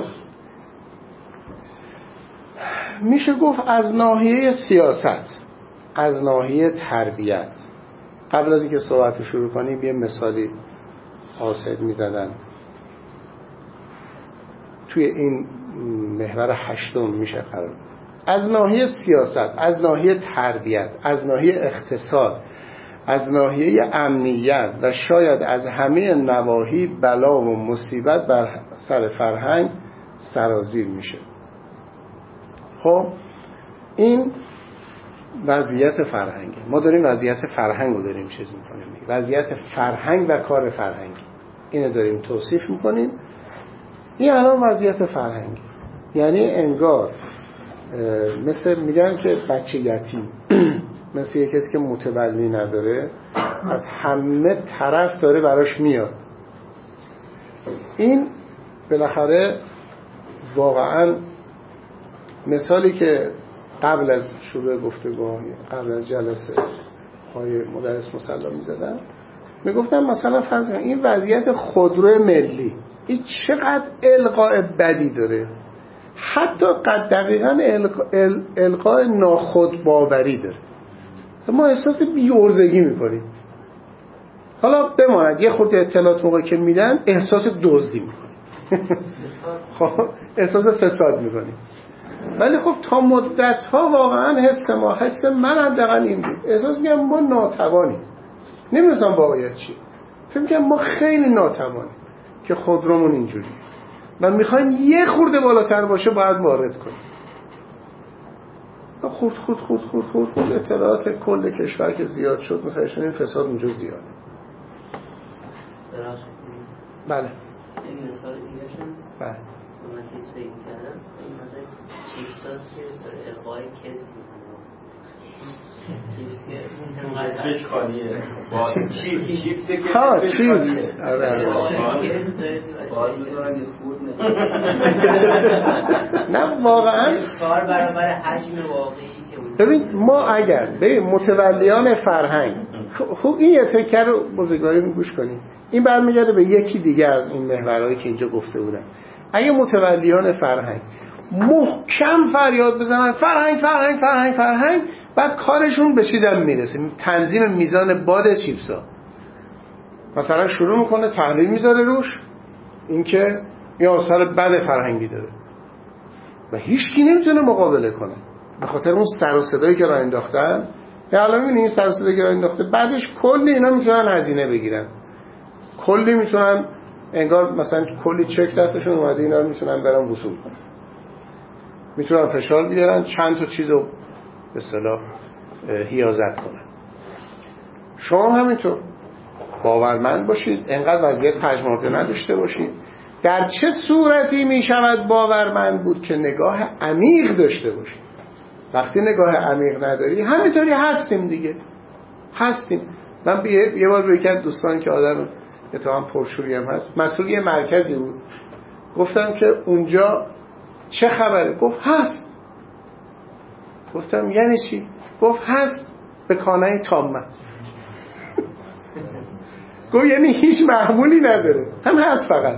میشه گفت از ناحیه سیاست، از ناحیه تربیت. قبل از اینکه صحبت رو شروع کنیم یه مثالی حاسد میزدن توی این محور هشتم میشه قرار. از ناحیه سیاست، از ناحیه تربیت، از ناحیه اقتصاد، از ناحیه امنیت و شاید از همه نواحی بلا و مصیبت بر سر فرهنگ سرازیر میشه. خب این وضعیت فرهنگه. ما داریم وضعیت فرهنگ رو داریم چیز میکنیم، وضعیت فرهنگ و کار فرهنگی. اینو داریم توصیف میکنیم. این الان وضعیت فرهنگی، یعنی انگار مثل میگن که بچه یتیم مثل یک کسی که متولی نداره، از همه طرف داره براش میاد. این بالاخره واقعا مثالی که قبل از شروع گفتگو، قبل از جلسه های مدرس مسلم میزدن، میگفتم مثلا فرض کنید این وضعیت خودرو ملی این چقدر القاء بدی داره، حتی قد دقیقاً القاء ناخودباوری داره. ما احساس بی‌عرضگی میکنیم. حالا بماند یه خورده اطلاعات موقعی که میدن احساس دزدی میکنیم خب احساس فساد میکنیم. ولی خب تا مدت ها واقعا حس ما حس من حداقل این بود، احساس میکنم ما ناتوانیم. نمیدونم واقعیت چی، فکر میکنم ما خیلی ناتوانیم که خودرومون اینجوری و میخوایم یه خورده بالاتر باشه باید وارد کنیم. خورد خورد خورد خورد خورد خورد اطلاعات کل کشور که زیاد شد مثلا این فساد اونجا زیاده. بله این مثال دیگه شون بله من که فکر کردم این مثلا چیپساست که القای کذب میکنه، چیپس که اسمش خالیه با چیپس چیپس که ها چیپس آره نه واقعا کار برابر حجم واقعی که ببین ما اگر به متولیان فرهنگ خوب این یه تکر رو بزرگواری گوش کنیم، این برمیگرده به یکی دیگه از این محورهایی که اینجا گفته بودن. اگه متولیان فرهنگ محکم فریاد بزنن فرهنگ فرهنگ فرهنگ فرهنگ، بعد کارشون به چیزم میرسه، تنظیم میزان باد چیپسا. مثلا شروع میکنه تحلیل میذاره روش اینکه این آثار بد فرهنگی داره و هیچ کی نمیتونه مقابله کنه به خاطر اون سر و صدایی که راه انداختن. یا الان میبینید این سر و صدایی که راه انداخته بعدش کلی اینا میتونن هزینه بگیرن، کلی میتونن انگار مثلا کلی چک دستشون اومده اینا رو میتونن برن وصول کنن، میتونن فشار بیارن چند تا چیزو به اصطلاح حیازت کنن. شما همینطور باورمند باشید، انقدر وضعیت پژمرده نداشته باشید. در چه صورتی میشود باورمند بود که نگاه عمیق داشته باشید. وقتی نگاه عمیق نداری همینطوری هستیم دیگه، هستیم. من یه بار به یکی از دوستان که آدم اتهام پرشوری هم هست، مسئول یه مرکزی بود، گفتم که اونجا چه خبره؟ گفت هست. گفتم یعنی چی؟ گفت هست به کانای تامه. گفت یعنی هیچ محمولی نداره، هم هست فقط.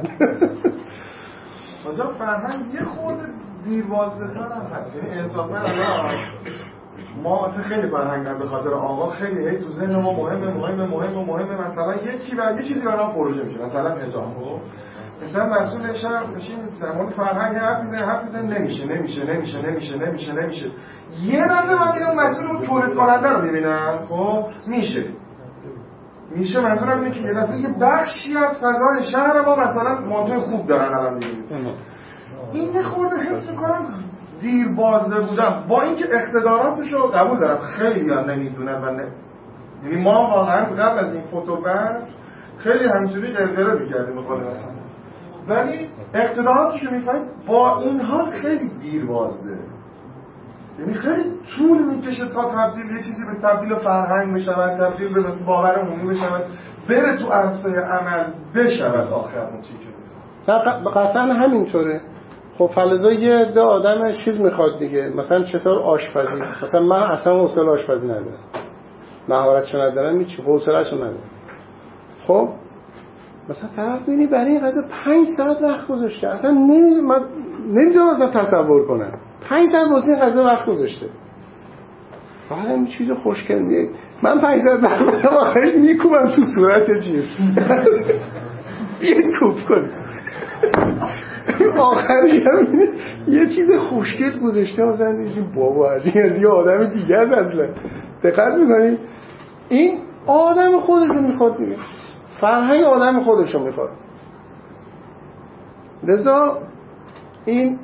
آنجا فرهنگ یه خورده دیروازده هم هست، یعنی انصافا الان ما اصلا خیلی فرهنگ به خاطر آقا خیلی هی تو ذهن ما مهمه مهمه مهمه مهمه مثلا یکی بعد یه چیزی برام پروژه میشه، مثلا حجاب مثلا مسئول شهر میشیم در مورد فرهنگ حرف میزنه حرف میزنه نمیشه نمیشه نمیشه نمیشه نمیشه نمیشه یه دفعه من میرم مسئول اون تولید کننده رو میبینم خب میشه میشه منظورم اینه که یه دفعه یه بخشی از فضای شهر ما مثلا مانتوی خوب دارن الان میبینیم. این خورده حس میکنم دیر بازده بودم، با اینکه اقتداراتش رو قبول دارم خیلی ها نمیدونن و نه یعنی ما واقعا قبل از این فوتوبنز خیلی همینجوری قرقره میکردیم مقاله مثلا، ولی اقتداراتش رو میفهمید با این حال خیلی دیر بازده، یعنی خیلی طول میکشه تا تبدیل یه چیزی به تبدیل فرهنگ بشود، تبدیل به مثل باور عمومی بشود، بره تو عرصه عمل بشود آخر اون چی که قطعا همینطوره. خب فلزا یه عده آدم چیز میخواد دیگه، مثلا چطور آشپزی، مثلا من اصلا حوصله آشپزی ندارم، مهارتشو ندارم، هیچ حوصله‌شو ندارم. خب مثلا طرف می‌بینی برای این غذا پنج ساعت وقت گذاشته، اصلا نمیدونم نمیدونم اصلا تصور کنم پنج ساعت واسه این غذا وقت گذاشته. بعد این چیز خوشگل میاد من پنج ساعت وقت گذاشتم آخرش میکوبم تو صورت چیز یه کوب کن آخری هم یه چیز خوشگل گذاشته مثلا دیدیم بابا از یه آدم دیگه است اصلا. دقت می‌کنی این آدم خودش رو میخواد دیگه، فرهنگ آدم خودش رو میخواد. لذا این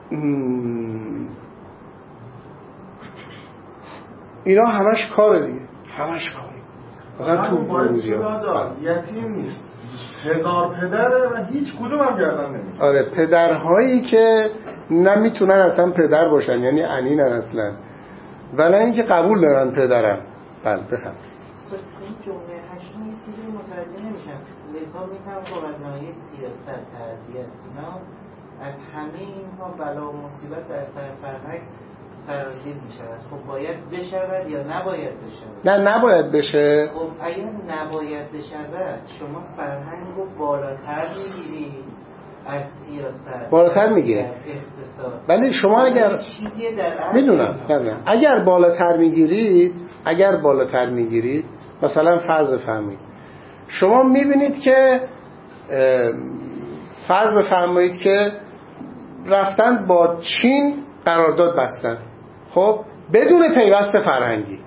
اینا همش کاره دیگه، همش کاره. مثلا تو بروزی ها یتیم نیست هزار پدره و هیچ کدوم هم گردن نمیشه. آره پدرهایی که نمیتونن اصلا پدر باشن، یعنی انینن اصلا، ولی اینکه قبول دارن پدرن. بله بفهم. این جمله هشتم یه چیزی متوجه نمیشم. لذا میفهم با مبنای سیاست، تربیت اینا از همه اینها بلا و مصیبت در سر فرهنگ سرازیر میشود. خب باید بشود یا نباید بشود؟ نه نباید بشه. خب اگر نباید بشود شما فرهنگ رو بالاتر میگیری از سیاست، بالاتر میگیره. ولی شما اگر میدونم میدونم اگر بالاتر میگیرید اگر بالاتر میگیرید مثلا فرض بفرمایید شما میبینید که فرض بفرمایید که رفتن با چین قرارداد بستن، خب بدون پیوست فرهنگی.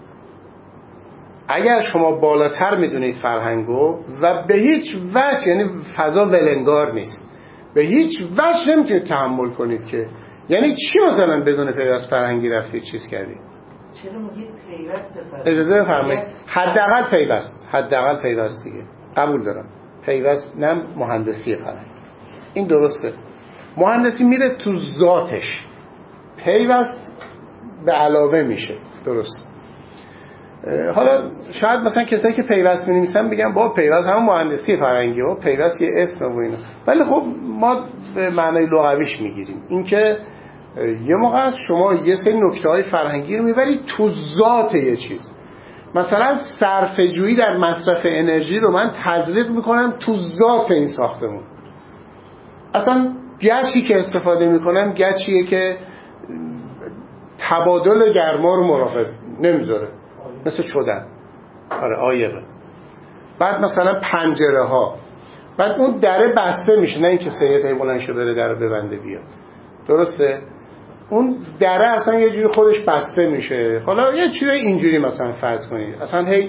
اگر شما بالاتر میدونید فرهنگو و به هیچ وجه، یعنی فضا ولنگار نیست، به هیچ وجه نمیتونید تحمل کنید که یعنی چی مثلا بدون پیوست فرهنگی رفتید چیز کردید. چرا میگید پیوست فرهنگی؟ اجازه بفرمایید حداقل پیوست، حداقل پیوست دیگه قبول دارم، پیوست نه مهندسی فرهنگ، این درسته. مهندسی میره تو ذاتش، پیوست به علاوه میشه، درست. حالا شاید مثلا کسایی که پیوست می‌نویسن بگن با پیوست هم مهندسی فرهنگی و پیوست یه اسم و اینا، ولی خب ما به معنای لغویش میگیریم. این که یه موقع است شما یه سری نکته‌های فرهنگی رو میبرید تو ذات یه چیز. مثلا صرفه‌جویی در مصرف انرژی رو من تزریق میکنم تو ذات این ساختمون. اصلا گچی که استفاده میکنم گچیه که تبادل گرما رو مراقب نمیذاره، مثل شدن. آره عایقه. بعد مثلا پنجره ها، بعد اون دره بسته میشه، نه اینکه سید بلند شه بره در ببنده بیاد، درسته؟ اون دره اصلا یه جوری خودش بسته میشه. حالا یه چیزی اینجوری مثلا فرض کنید اصلا هی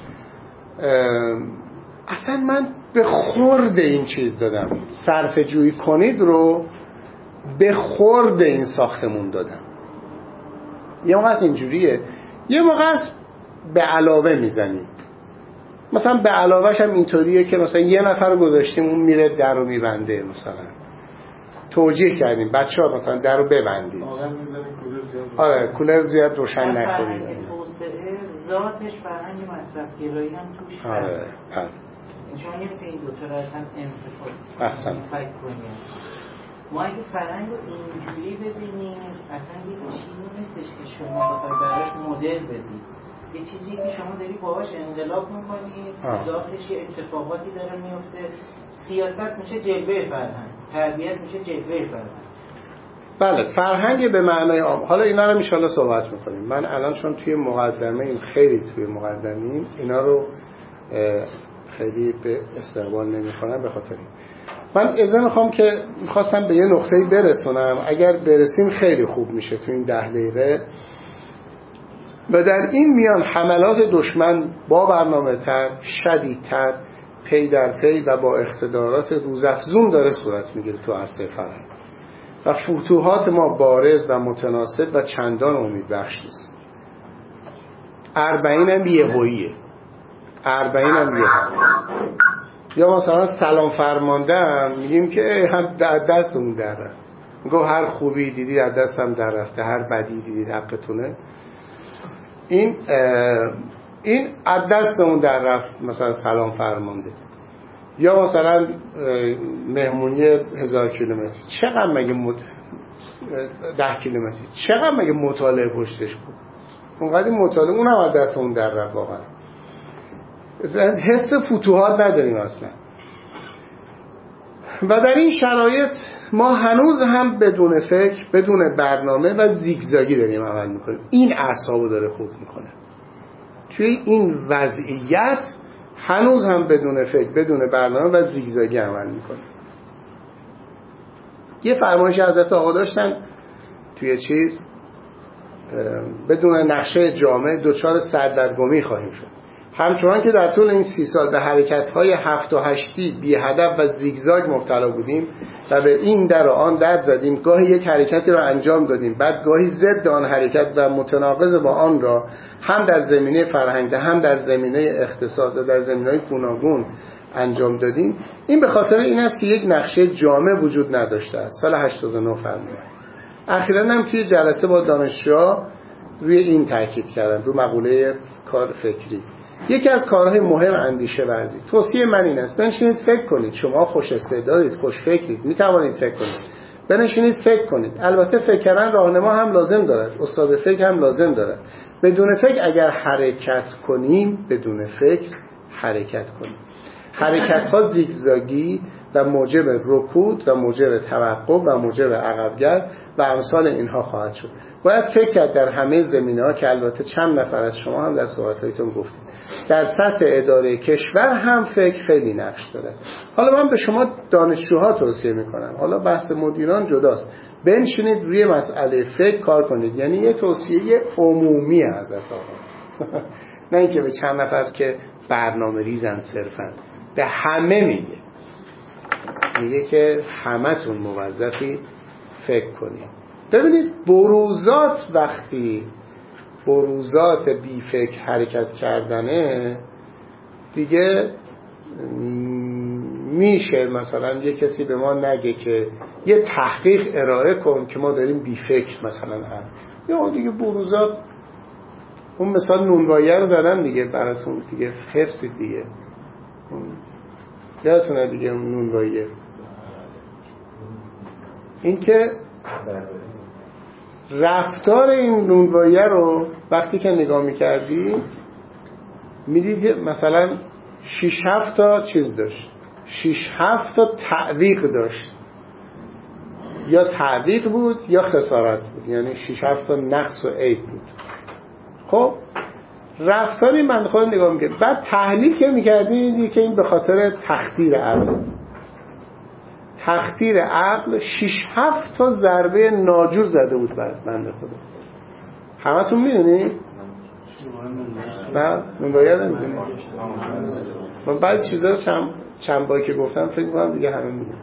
اصلا من به خورد این چیز دادم، صرفه جویی کنید رو به خورد این ساختمون دادم. یه موقع از اینجوریه، یه موقع از به علاوه میزنیم. مثلا به علاوهش هم اینطوریه که مثلا یه نفر رو گذاشتیم اون میره در رو میبنده، مثلا توجیه کردیم بچه ها مثلا در رو ببندید، آره کولر زیاد روشن نکنید. توسعه ذاتش فرهنگ مصرف گرایی هم توش هست. آره آره شما نمیتونید این دوتا رو اصلا انتفاع احسن فکر کنید. ما اگه فرهنگ رو اینجوری ببینیم اصلا یه چیزی نیستش که شما بخوای براش مدل بدید، یه چیزی که شما داری باهاش انقلاب میکنید، داخلش یه اتفاقاتی داره میفته. سیاست میشه جلوه فرهنگ، تربیت میشه جلوه فرهنگ. بله فرهنگ به معنای عام. حالا اینا رو ان شاء الله صحبت میکنیم. من الان چون توی مقدمه این خیلی توی مقدمیم اینا رو خیلی به استقبال نمی‌کنم، به خاطر این من اجازه میخوام که میخواستم به یه نقطه‌ای برسونم، اگر برسیم خیلی خوب میشه تو این ده دقیقه. و در این میان حملات دشمن با برنامه تر، شدیدتر، پی در پی و با اقتدارات روزافزون داره صورت میگیره تو عرصه فرهنگ و فتوحات ما بارز و متناسب و چندان امیدبخش نیست. اربعین هم یهوییه، اربعین هم یهوییه. یا مثلا سلام فرمانده هم میگیم که هم در دستمون در رفت، میگو هر خوبی دیدی در دستم در رفته، هر بدی دیدی حقتونه. این این از دستمون در رفت مثلا سلام فرمانده. یا مثلا مهمونی هزار کیلومتر، چقدر مگه مت... ده کیلومتر چقدر مگه مطالعه پشتش بود؟ اونقدر مطالعه اونم از دستمون در رفت. واقعا حس فتوحات نداریم اصلا. و در این شرایط ما هنوز هم بدون فکر، بدون برنامه و زیگزاگی داریم عمل میکنیم. این اعصابو داره خورد میکنه. توی این وضعیت هنوز هم بدون فکر، بدون برنامه و زیگزاگی عمل میکنیم. یه فرمایش حضرت آقا داشتن توی چیز، بدون نقشه جامع دوچار سردرگمی خواهیم شد. همچنان که در طول این سی سال به حرکت‌های هفت و هشتی بی هدف و زیگزاگ مبتلا بودیم و به این در و آن در زدیم، گاهی یک حرکتی را انجام دادیم، بعد گاهی ضد آن حرکت و متناقض با آن را هم در زمینه فرهنگ هم در زمینه اقتصاد و در زمینه‌های گوناگون انجام دادیم، این به خاطر این است که یک نقشه جامع وجود نداشته است. سال هشتاد و نه فرمودن. اخیراً هم توی جلسه با دانشجوها روی این تاکید کردن، رو مقوله کار فکری. یکی از کارهای مهم اندیشه ورزی. توصیه من این است بنشینید فکر کنید. شما خوش استعدادید، خوش فکرید، می توانید فکر کنید. بنشینید فکر کنید. البته فکر کردن راهنما هم لازم دارد، استاد فکر هم لازم دارد. بدون فکر اگر حرکت کنیم، بدون فکر حرکت کنیم. حرکت ها زیگزاگی و موجب رکود و موجب توقف و موجب عقبگرد و امثال اینها خواهد شد. باید فکر کرد در همه زمینه‌ها که البته چند نفر از شما هم در صحبت‌هایتون گفتید. در سطح اداره کشور هم فکر خیلی نقش داره. حالا من به شما دانشجوها توصیه میکنم، حالا بحث مدیران جداست، بنشینید روی مسئله فکر کار کنید. یعنی یه توصیه عمومی از آقا، نه اینکه به چند نفر که برنامه ریزن صرفا، به همه میگه میگه که همتون موظفی فکر کنید. ببینید بروزات، وقتی بروزات بی فکر حرکت کردنه دیگه میشه مثلا یه کسی به ما نگه که یه تحقیق ارائه کن که ما داریم بی فکر مثلا هم یا دیگه بروزات. اون مثال نونوایه رو زدن دیگه براتون دیگه، حفظید دیگه، یادتونه دیگه اون نونوایه. این که رفتار این نونوایه رو وقتی که نگاه میکردی میدید که مثلا شیش هفت تا چیز داشت، شیش هفت تا تعویق داشت، یا تعویق بود یا خسارت بود، یعنی شیش هفت تا نقص و عیب بود. خب رفتاری من خودم نگاه میکرد، بعد تحلیل که میکردی میدید که این به خاطر تخدیر عقل، تخدیر عقل شیش هفت تا ضربه ناجور زده بود بعد بنده خدا. همه تون میدونی؟ نه؟ نونوایه نمیدونی؟ من بعد چیزا رو چند, چند بایی که گفتم فکر میکنم دیگه همه میدونی.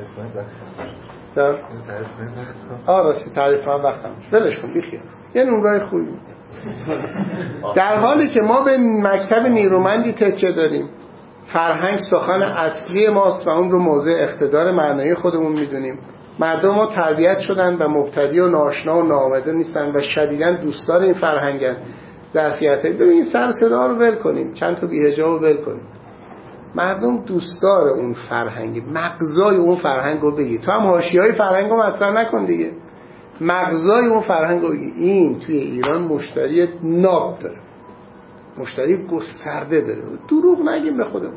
آه راستی تعریف کنم وقتم بلش کن بیخیال، یه نونوای خوبی. در حالی که ما به مکتب نیرومندی تکیه داریم، فرهنگ سخن اصلی ماست و اون رو موضع اقتدار معنایی خودمون میدونیم، مردم ما تربیت شدن و مبتدی و ناشنا و ناآمده نیستن و شدیداً دوستدار این فرهنگن. ظرفیتایی ببین سر صدا رو ول کنیم، چند تا بی‌حجاب رو ول کنیم. مردم دوستدار اون فرهنگی، مغزای اون فرهنگ رو بگی. تو هم حاشیه‌های فرهنگ رو مطرح نکن دیگه، مغزای اون فرهنگ رو بگی. این توی ایران مشتری ناب داره، مشتری گسترده داره. دروغ نگیم به خودمون.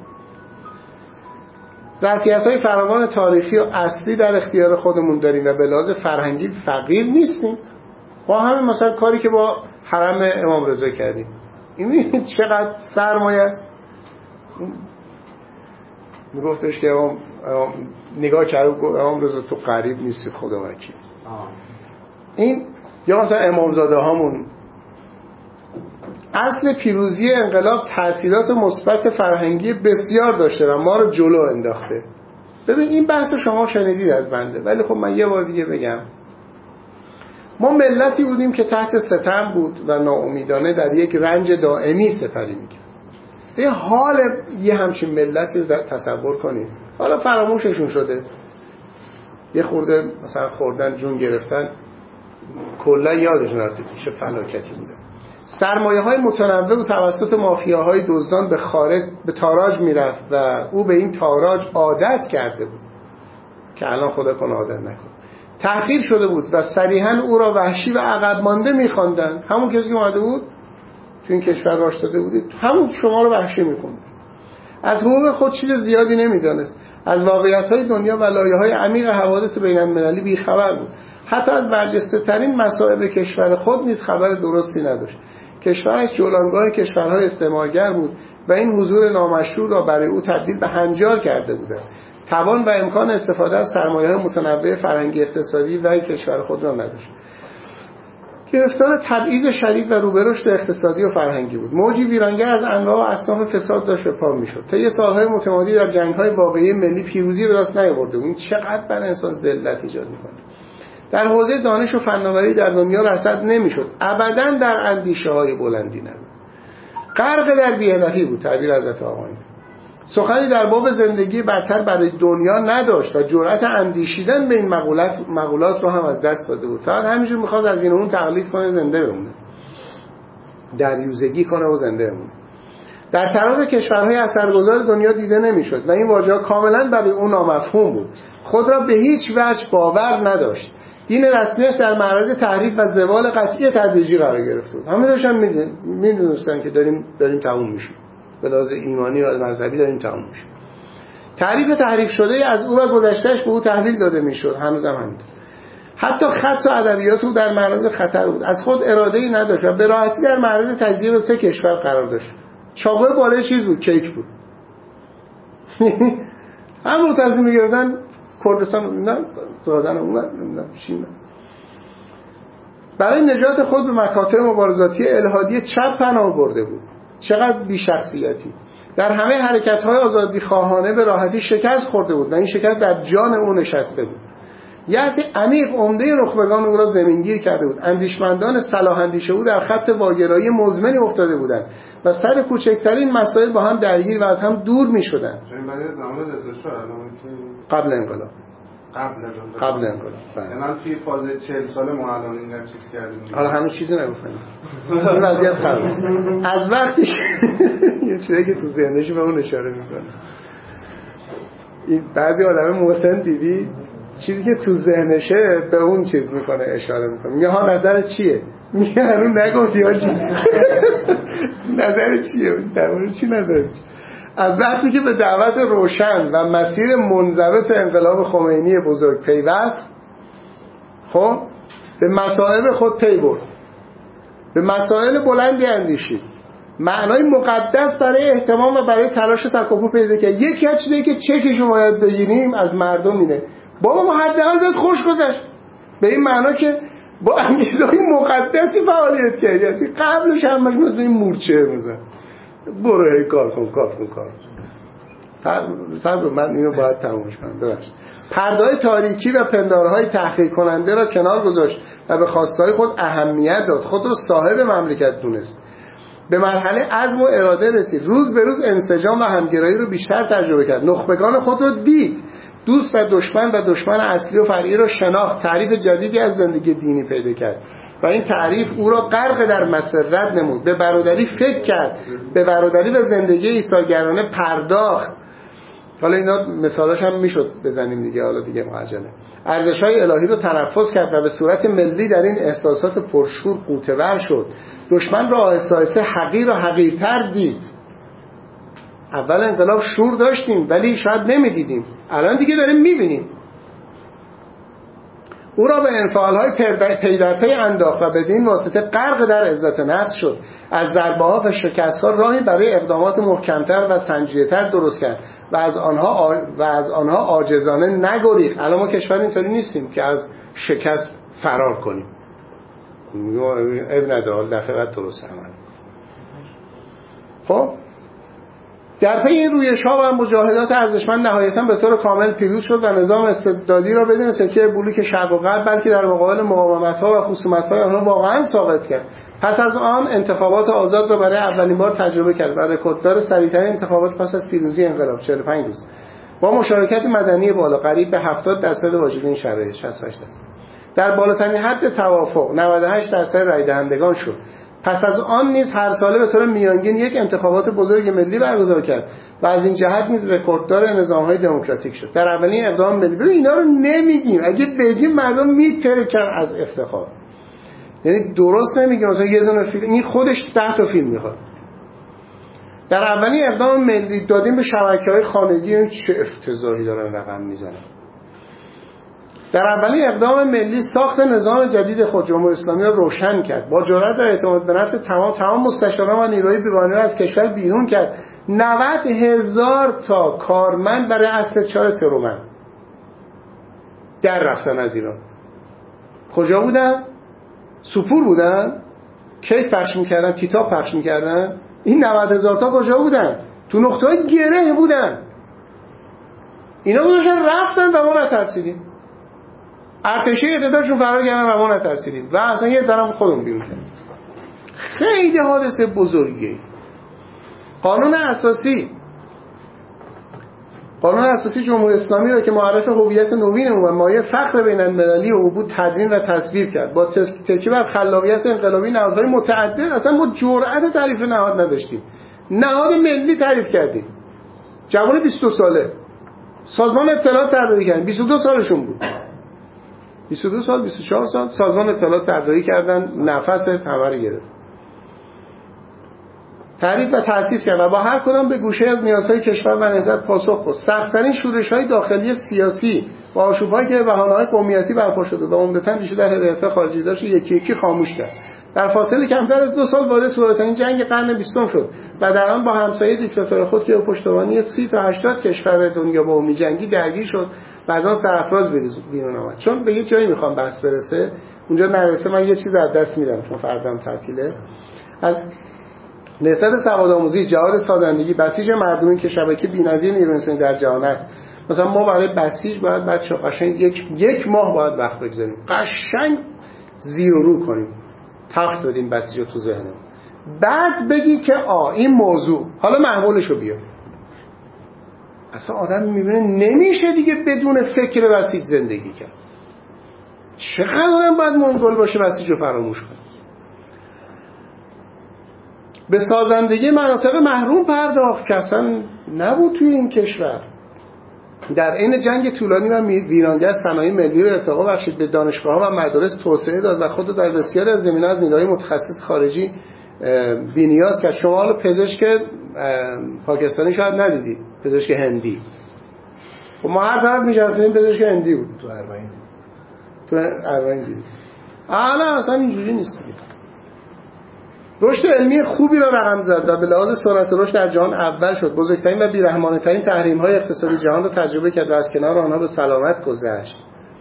ظرفیت‌های فراوان تاریخی و اصلی در اختیار خودمون داریم و به لحاظ فرهنگی فقیر نیستیم. با همین مثلا کاری که با حرم امام رضا کردیم، این چقدر سرمایه است. میگفتش که امام نگاه کرد و امام رضا تو قریب نیستی خدا وکیل. این یا مثلا امامزاده هامون. اصل پیروزی انقلاب تأثیرات مثبت فرهنگی بسیار داشته و ما رو جلو انداخته. ببین این بحث شما شنیدید از بنده، ولی خب من یه بار دیگه بگم. ما ملتی بودیم که تحت ستم بود و ناامیدانه در یک رنج دائمی سپری میکرد. این حال یه همچین ملتی رو تصور کنید. حالا فراموششون شده، یه خورده مثلا خوردن جون گرفتن، کلا یادشون رفته چه فلاکتی بوده. سرمایه های متنوع و توسط مافیاهای دزدان به خارج به تاراج میرفت و او به این تاراج عادت کرده بود که الان خدا کنه عادت نکن. تحقیر شده بود و صریحا او را وحشی و عقب مانده میخواندند. همون کسی که اومده بود تو این کشور راش داده بودید، همون شما رو وحشی میخوند. از حقوق خود چیز زیادی نمیدانست، از واقعیت‌های دنیا و لایه‌های عمیق حوادث بین‌المللی بی‌خبر بود. حتی از برجسته ترین مصائب کشور خود نیز خبر درستی نداشت. کشورش جولانگاه کشورهای استعمارگر بود و این حضور نامشروع را برای او تبدیل به هنجار کرده بود. توان و امکان استفاده از سرمایه‌های متنوع فرهنگی اقتصادی و کشور خود را نداشت. گرفتار تبعیض شدید و روبرشت اقتصادی و فرهنگی بود. موجی ویرانگر از انواع و اصناف فساد داشت به پا میشد. طی سالهای متمادی در جنگ‌های واقعی ملی پیروزی به دست نیاورده بود. این چقدر بر انسان ذلت ایجاد می‌کنه. در حوزه دانش و فناوری در دنیا رصد نمی‌شد. ابداً در اندیشه‌های بلندی نبود. غرق در بی‌هدفی بود، تعبیر حضرت آقایان. سخنی در باب زندگی برتر برای دنیا نداشت و جرأت اندیشیدن به این مقولات مقولات رو هم از دست داده بود. فقط همینجور میخواد از این اون تقلید کنه زنده بمونه، دریوزگی کنه و زنده بمونه. در تراز کشورهای اثرگذار دنیا دیده نمیشد و این واژه کاملا برای اون نامفهوم بود. خود را به هیچ وجه باور نداشت. دین رسمیش در معرض تحریف و زوال قطعی تدریجی قرار گرفت بود. همه داشتن میدونستن که داریم داریم تموم میشیم، به لحاظ ایمانی و مذهبی داریم تموم میشیم. تعریف تحریف شده از او و گذشتهش به او تحویل داده میشد. هنوزم همین. حتی خط و ادبیات او در معرض خطر بود. از خود اراده‌ای نداشت و به راحتی در معرض تجزیه به سه کشور قرار داشت. چاقوی بالای چیز بود، کیک بود. هم تصمیم می‌گرفتن کردستان نه دادن اون نه چی. برای نجات خود به مکاتب مبارزاتی الحادی چپ پناه برده بود. چقدر بی شخصیتی. در همه حرکت‌های آزادی خواهانه به راحتی شکست خورده بود و این شکست در جان او نشسته بود. یأس عمیق عمده نخبگان او را زمینگیر کرده بود. اندیشمندان صلاح اندیش او در خط واگرایی مزمنی افتاده بودند و سر کوچکترین مسائل با هم درگیر و از هم دور می‌شدند. این برای زمان رضا قبل انقلاب قبل انقلاب قبل انقلاب یعنی توی فاز چهل ساله ما الان این چیز کردیم. حالا هنوز چیزی نگفتم. این وضعیت قبل از وقتی یه چیزی که تو ذهنش به اون اشاره می‌کنه. این بعضی آدم محسن دیدی چیزی که تو ذهنشه به اون چیز میکنه اشاره میکنه. میگه ها نظر چیه؟ میگه هنوز نگفتی ها چی؟ نظر چیه؟ در مورد چی نظر چی؟ از وقتی که به دعوت روشن و مسیر منضبط انقلاب خمینی بزرگ پیوست، خب به مسائل خود پی برد، به مسائل بلندی اندیشید، معنای مقدس برای اهتمام و برای تلاش تکاپو پیدا کرد. یکی از چیزایی که چکشو باید بگیریم از مردم اینه بابا ما حداقل بهت خوش گذشت، به این معنا که با انگیزهای مقدسی فعالیت کردی. یعنی قبلش همش مثل این مورچه میزن برو هی کار کن کار کن کار صبر من اینو باید تمامش کنم. ببخشید. پرده‌های تاریکی و پندارهای تحقیر کننده را کنار گذاشت و به خواستهای خود اهمیت داد. خود را صاحب مملکت دونست. به مرحله عزم و اراده رسید. روز به روز انسجام و همگرایی رو بیشتر تجربه کرد. نخبگان خود رو دید. دوست و دشمن و دشمن اصلی و فرعی را شناخت. تعریف جدیدی از زندگی دینی پیدا کرد و این تعریف او را غرق در مسرت نمود. به برادری فکر کرد، به برادری و زندگی عیساگرانه پرداخت. حالا اینا مثالاش هم میشد بزنیم دیگه، حالا دیگه معجله. ارزش‌های الهی رو تنفس کرد و به صورت ملی در این احساسات پرشور غوطه‌ور شد. دشمن را آهسته آهسته حقیر و حقیرتر دید. اول انقلاب شور داشتیم ولی شاید نمیدیدیم، الان دیگه داریم میبینیم. او را به انفعال‌های پی در پی انداخت و بدین واسطه غرق در عزت نفس شد. از ضربه‌ها و شکست‌ها راهی برای اقدامات محکمتر و سنجیده‌تر درست کرد و از آنها و از آنها عاجزانه نگریخت. الان ما کشور اینطوری نیستیم که از شکست فرار کنیم. اب نداره دفعه بعد درست عمل. خب در پی این رویش‌ها و مجاهدات ارزشمند نهایتاً به طور کامل پیروز شد و نظام استبدادی را بدون تکیه بلوک شرق و غرب بلکه در مقابل مقاومت‌ها و خصومت‌های آنها واقعاً ساقط کرد. پس از آن انتخابات آزاد را برای اولین بار تجربه کرد و رکورددار سریع‌ترین انتخابات پس از پیروزی انقلاب چهل و پنج روز با مشارکت مدنی بالا قریب به هفتاد درصد واجدین شرایط شصت و هشت درصد در بالاترین حد توافق نود و هشت درصد رای دهندگان شد. پس از آن نیز هر ساله به طور میانگین یک انتخابات بزرگ ملی برگزار کرد و از این جهت نیز رکورددار نظام‌های دموکراتیک شد. در اولین اقدام ملی ببین اینا رو نمیگیم، اگه بگیم مردم میترکن از افتخار. یعنی درست نمیگیم مثلا یه دونه فیلم این خودش ده تا فیلم میخواد. در اولین اقدام ملی دادیم به شبکه‌های خانگی چه افتضاحی دارن رقم میزنن. در اولین اقدام ملی ساخت نظام جدید خود جمهوری اسلامی را روشن کرد. با جرأت و اعتماد به نفس تمام تمام مستشاران و نیروهای بیگانه را از کشور بیرون کرد. نود هزار تا کارمند برای اصل چهار ترومن در رفتن از ایران. کجا بودن؟ سپور بودن؟ کیک پخش میکردن؟ تیتاپ پخش میکردن؟ این نود هزار تا کجا بودن؟ تو نقطه‌های گره بودن. اینا بودن رفتن و ما نترسیدیم. ارتشی اعتدارشون فرار کردن و ما نترسیدیم و اصلا یه درم خودمون بیرون کردیم. خیلی حادثه بزرگیه. قانون اساسی قانون اساسی جمهوری اسلامی رو که معرف هویت نوین و مایه فخر بین المللی و عبور تدوین و تصویر کرد، با تکیه بر خلاقیت انقلابی نهادهای متعدد اصلا ما جرأت تعریف نهاد نداشتیم. نهاد ملی تعریف کردیم، جوان بیست و دو ساله سازمان اطلاعات طراحی کردن، بیست و دو سالشون بود، بیست و دو سال بیست و چهار سال سازمان اطلاعات طراحی کردن، نفس همه رو گرفت، تعریف و تأسیس کرد و با هر کدام به گوشه از نیازهای کشور و نهضت پاسخ داد. سخت‌ترین شورش‌های داخلی سیاسی با آشوب‌هایی که به بهانه‌های قومیتی برپا شده و عمدتاً ریشه در هدایت‌های خارجی داشت یکی یکی خاموش کرد. در فاصله کمتر از دو سال وارد طولانی‌ترین جنگ قرن بیستم شد و در آن با همسایه دیکتاتور خود که پشتوانه سی تا هشتاد کشور دنیا با او می‌جنگید درگیر شد و از آن سرافراز بیرون آمد. چون به یه جایی می‌خوام بحث برسه، اونجا نرسه من یه چیز از دست میدم چون فردام تعطیله. از نهضت سوادآموزی، جهاد سازندگی، بسیج مردمی که شبکه بی‌نظیر نیروی انسانی در جهان است. مثلا ما برای بسیج باید بچه قشنگ یک یک ماه باید وقت بگذاریم، قشنگ زیر و رو کنیم، تخت بدیم بسیج رو تو ذهنمون، بعد بگی که آ این موضوع حالا محمولشو بیار. اصلا آدم میبینه نمیشه دیگه بدون فکر بسیج زندگی کرد. چقدر آدم باید منگول باشه بسیج رو فراموش کنه. به سازندگی مناطق محروم پرداخت که اصلا نبود توی این کشور. در این جنگ طولانی و ویرانگر صنایع ملی رو ارتقا بخشید، به دانشگاه‌ها و مدارس توسعه داد و خود در بسیاری از زمینه‌ها از نیروهای متخصص خارجی بی‌نیاز کرد. شما حالا پزشک پاکستانی شاید ندیدی، پزشک هندی. و ما هر طرف می‌چرخیدیم پزشک هندی بود. تو اربعین تو اربعین دیدی. الان اصلا اینجوری نیست. رشد علمی خوبی را رقم زد و به لحاظ سرعت رشد در جهان اول شد. بزرگترین و بی‌رحمانه‌ترین تحریم‌های اقتصادی جهان را تجربه کرد و از کنار آنها به سلامت گذشت.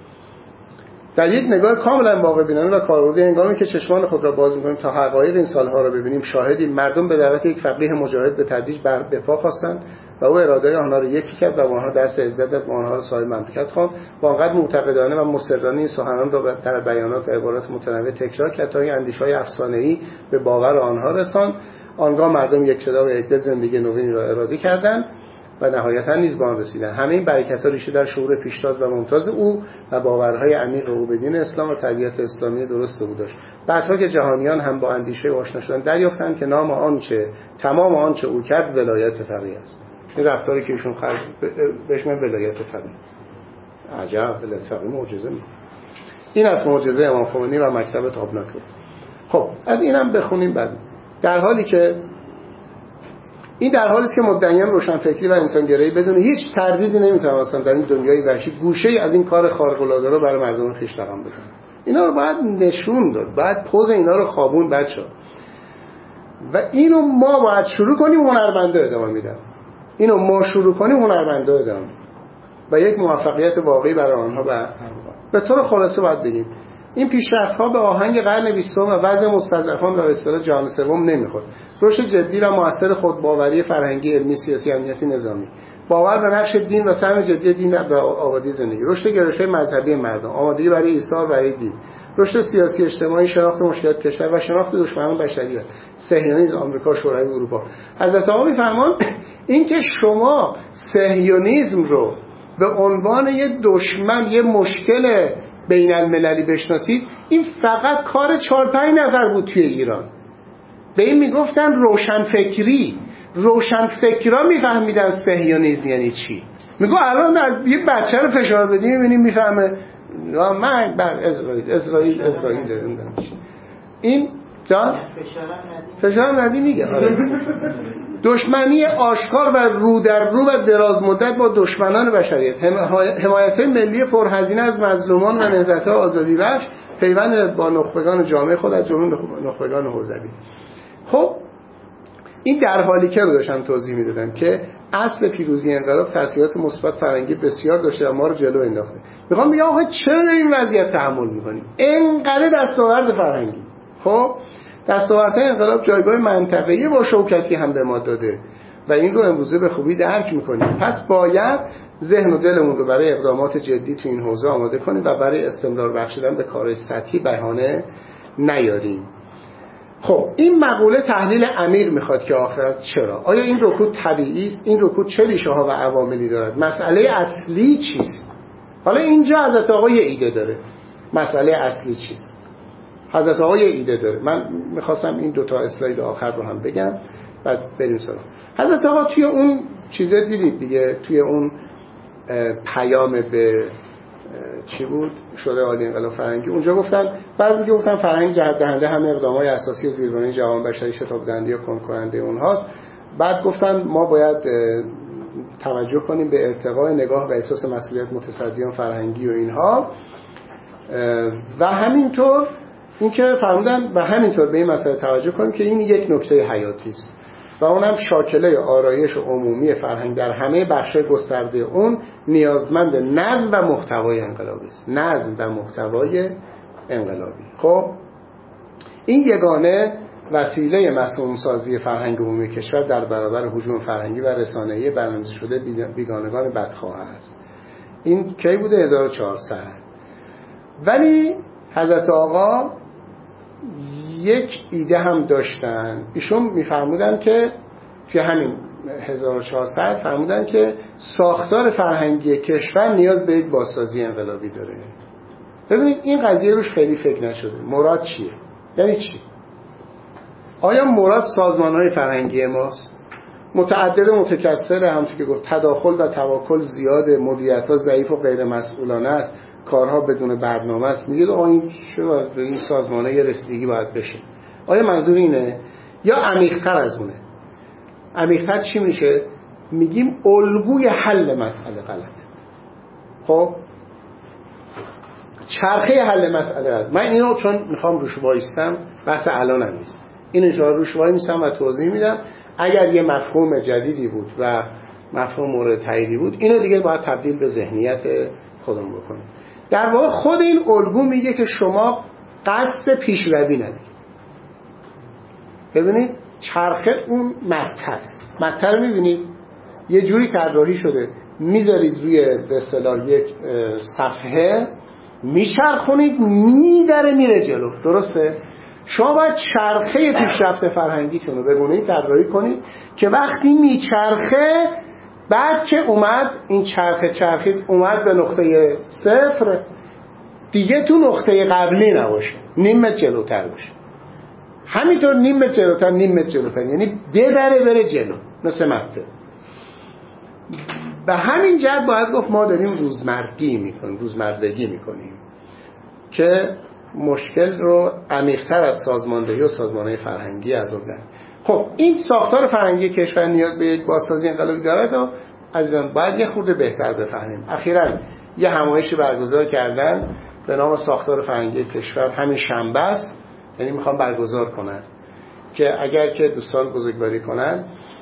در یک نگاه کاملا واقع بینانه و کاربردی، هنگامی که چشمان خود را باز می‌کنیم تا حقایق این سالها را ببینیم، شاهدیم مردم به دعوت یک فقیه مجاهد به تدریج بر به پا خواستند و او اراده آنها را یکی کرد و آنها درس عزت و آنها را صاحب مملکت خواند. با آنقدر معتقدانه و مصرانه این سخنان را در بیانات و عبارات متنوع تکرار کرد تا این اندیشه‌های افسانه‌ای به باور آنها رساند. آنگاه مردم یک صدا و یک دل زندگی نوینی را اراده کردند و نهایتاً نیز به آن رسیدند. همه این برکت‌ها ریشه در شعور پیشتاز و ممتاز او و باورهای عمیق او به دین اسلام و تربیت اسلامی درست او داشت. بعدها که جهانیان هم با اندیشه آشنا شدند، دریافتند که نام آنچه تمام آنچه او کرد ولایت فقیه است. این رفتاری که ایشون خرج بهش من ولایت فقیه. عجب، ولایت فقیه معجزه می‌کنه. این از معجزه امام خمینی و مکتب تابناک. خب از اینم بخونیم بعد. در حالی که این در حالی است که مدعیان روشنفکری و انسانگرایی بدون هیچ تردیدی نمی‌توانستند در این دنیای وحشی گوشه‌ای از این کار خارق‌العاده رو برای مردم خویش رقم بدن. اینا رو باید نشون داد، باید پوز اینا رو خوابون بچه‌ها. و اینو ما باید شروع کنیم، هنرمندا ادامه میدن. اینو ما شروع کنیم، هنرمندا ادامه و یک موفقیت واقعی برای آنها به به طور خلاصه باید بگیم این پیشرفت‌ها به آهنگ قرن بیستم و وضع مستضعفان و به اصطلاح جهان سوم نمیخورد. رشد جدی و موثر خودباوری فرهنگی، علمی، سیاسی، امنیتی، نظامی، باور به نقش دین و سهم جدی دین در آبادی زندگی، رشد گرایش‌های مذهبی مردم، آمادگی برای ایثار برای دین، رشد سیاسی اجتماعی، شناخت مشکلات کشور و شناخت دشمنان بشریت، صهیونیسم، آمریکا، شوروی، اروپا. حضرت آقا می‌فرمان اینکه شما صهیونیسم رو به عنوان یه دشمن، یه مشکل بین المللی بشناسید، این فقط کار چهار پنج نفر بود توی ایران. به این میگفتن روشنفکری. روشنفکرا میفهمیدن صهیونیسم یعنی چی. میگو الان از یه بچه رو فشار بدیم میبینیم میفهمه من بر اسرائیل اسرائیل اسرائیل داریم. این جان فشار ندی میگه آره. دشمنی آشکار و رو در رو و دراز مدت با دشمنان بشریت، حمایت‌های ملی پرهزینه از مظلومان و نهضت‌های آزادی بخش، پیوند با نخبگان جامعه خود از جمله نخبگان حوزوی. خب این در حالی که رو داشتم توضیح میدادم که اصل پیروزی انقلاب تاثیرات مثبت فرهنگی بسیار داشته و ما رو جلو انداخته. میخوام بگم آقا چرا در این وضعیت تحمل میکنیم؟ اینقدر دستاورد فرهنگی. خب دستاوردهای انقلاب جایگاه منطقه‌ای با شوکتی هم به ما داده و این رو امروزه به خوبی درک میکنیم. پس باید ذهن و دلمون رو برای اقدامات جدی تو این حوزه آماده کنیم و برای استمرار بخشیدن به کارهای سطحی بهانه نیاریم. خب این مقوله تحلیل عمیق میخواد که آخرت چرا؟ آیا این رکود طبیعی است؟ این رکود چه ریشه ها و عواملی دارد؟ مسئله اصلی چیست؟ حالا اینجا حضرت آقا یه ایده داره. مسئله اصلی چیست؟ حضرت آقا یه ایده داره. من میخواستم این دوتا اسلاید آخر رو هم بگم بعد بریم سراغ. حضرت آقا توی اون چیزه دیدید دیگه، توی اون پیام به چی بود؟ شورای عالی انقلاب فرهنگی، اونجا گفتن بعضی که گفتن فرهنگ جهت دهنده همه اقدامات اساسی زیربنای جوان بشری شتاب دهنده یا کند کننده اونهاست. بعد گفتن ما باید توجه کنیم به ارتقاء نگاه و احساس مسئولیت متصدیان فرهنگی و اینها، و همینطور اینکه فرمودن و همینطور به این مسئله توجه کنیم که این یک نکته حیاتی است و اونم شاکله آرایش عمومی فرهنگ در همه بخش‌های گسترده اون نیازمند نظم و محتوای انقلابی است. نظم و محتوای انقلابی. خب این یگانه وسیله مسموم سازی فرهنگ عمومی کشور در برابر هجوم فرهنگی و رسانه‌ای برنامه‌ریزی شده بیگانگان بدخواه است. این کی بوده؟ هزار و چهارصد. ولی حضرت آقا یک ایده هم داشتن. ایشون میفرمودن که توی همین هزار و چهارصد فرمودن که ساختار فرهنگی کشور نیاز به یک بازسازی انقلابی داره. ببینید این قضیه روش خیلی فکر نشده. مراد چیه؟ یعنی چی؟ آیا مراد سازمان‌های فرهنگی ماست؟ متعدد و متکثر، همونطور که گفت تداخل و تواکل زیاده، مدیریت‌ها ضعیف و غیر مسئولانه است، کارها بدون برنامه است. میگه آقا این چه به این سازمان‌ها یه رسیدگی باید بشه. آیا منظور اینه؟ یا عمیق‌تر از اونه؟ عمیق‌تر چی میشه؟ میگیم الگوی حل مسئله غلط. خب چرخه حل مسئله غلط. من اینو چون میخوام روش وایستم، بحث الانم نیست، این اشاره روش وای میسم و توضیح میدم. اگر یه مفهوم جدیدی بود و مفهوم مورد تاییدی بود، اینو دیگه باید تبدیل به ذهنیت خودمون بکنیم. در واقع خود این الگو میگه که شما قصد پیشروی ندید. ببینید چرخه اون مته است. مته رو میبینید یه جوری طراحی شده، میذارید روی به اصطلاح یک صفحه، میچرخونید، میدره میره جلو. درسته؟ شما باید چرخه پیشرفت فرهنگیتون رو به گونه‌ای طراحی کنید که وقتی میچرخه، بعد که اومد این چرخه چرخید اومد به نقطه صفر، دیگه تو نقطه قبلی نباشه، نیم متر جلوتر باشه. همینطور نیم متر جلوتر، نیم متر جلوتر، یعنی ببره بره جلو، مثل مته. به همین جهت باید گفت ما داریم روزمرگی میکنیم، روزمرگی میکنیم که مشکل رو عمیق‌تر از سازماندهی و سازمان‌های فرهنگی عذاب دهیم. خب این ساختار فرهنگی کشور نیاز به یک بازسازی انقلابی دارد و عزیزان باید یه خورده بهتر بفهمیم. اخیراً یه همایشی برگزار کردن به نام ساختار فرهنگی کشور، همین شنبه است، یعنی میخوام برگزار کنن که اگر که دوستان بزرگواری کنن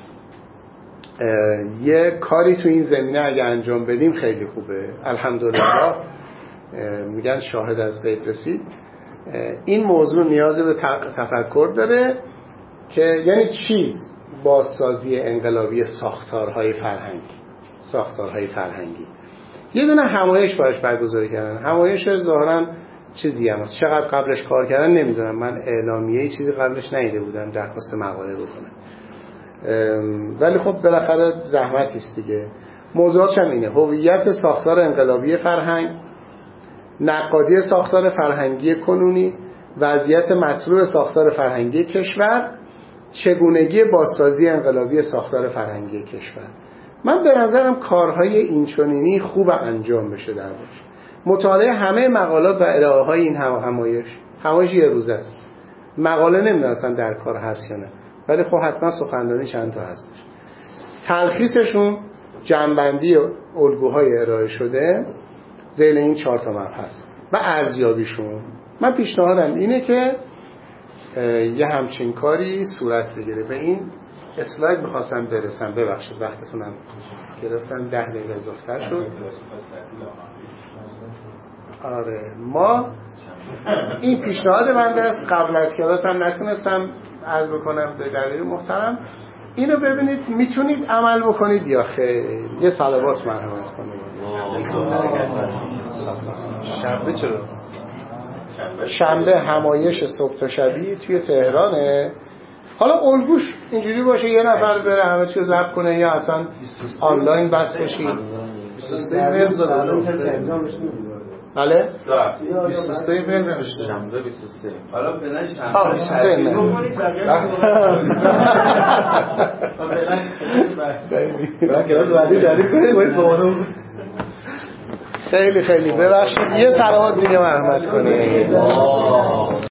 یه کاری تو این زمینه اگه انجام بدیم خیلی خوبه. الحمدلله میگن شاهد از غیب رسید. این موضوع نیاز به تفکر داره که یعنی چیز بازسازی انقلابی ساختارهای فرهنگی. ساختارهای فرهنگی یه دونه همایش براش برگزار کردن. همایش ظاهرا چیزی هم هست، چقدر قبلش کار کردن نمیدونم، من اعلامیه چیزی قبلش ندیده بودم درخواست مقاله بکنم، ولی خب بالاخره زحمتی است دیگه. موضوعش هم اینه: هویت ساختار انقلابی فرهنگ، نقادی ساختار فرهنگی کنونی، وضعیت مطلوب ساختار فرهنگی کشور، چگونگی بازسازی انقلابی ساختار فرهنگی کشور. من به نظرم کارهای اینچنینی خوب انجام بشه در باشه. مطالعه همه مقالات و ارائه های این همایش، همایش یه روز است، مقاله نمیدونستن در کار هست یا نه، ولی خب حتما سخنرانی چند تا هستش. تلخیصشون جنبندی الگوهای ارائه شده ذیل این چهار تا مبحث و ارزیابیشون. من پیشنهادم اینه که یه همچین کاری صورت بگیره. به این اسلاید میخواستم برسم، ببخشید وقتتونم گرفتم، ده دقیقه اضافه شد. آره ما این پیشنهاد من است، قبل از کلاس هم نتونستم عرض بکنم به دلیل محترم. اینو ببینید میتونید عمل بکنید یا خیر. یه صلوات مرحمت کنید. شنبه چرا؟ شنبه همایش صبح تا شبی توی تهرانه. حالا الگوش اینجوری باشه یه نفر بره همه چیو ضبط کنه یا اصلا آنلاین بس بشین. بیست و سه مهر زده بله؟ بیست و سه مهر نوشته شنبه بیست و سه. حالا فعلا آه شنبه بیست و سه بعد کلاس بعدی تعریف کنید باید صحبانو خیلی خیلی ببخشید یه صلوات دیگه مرحمت کنید.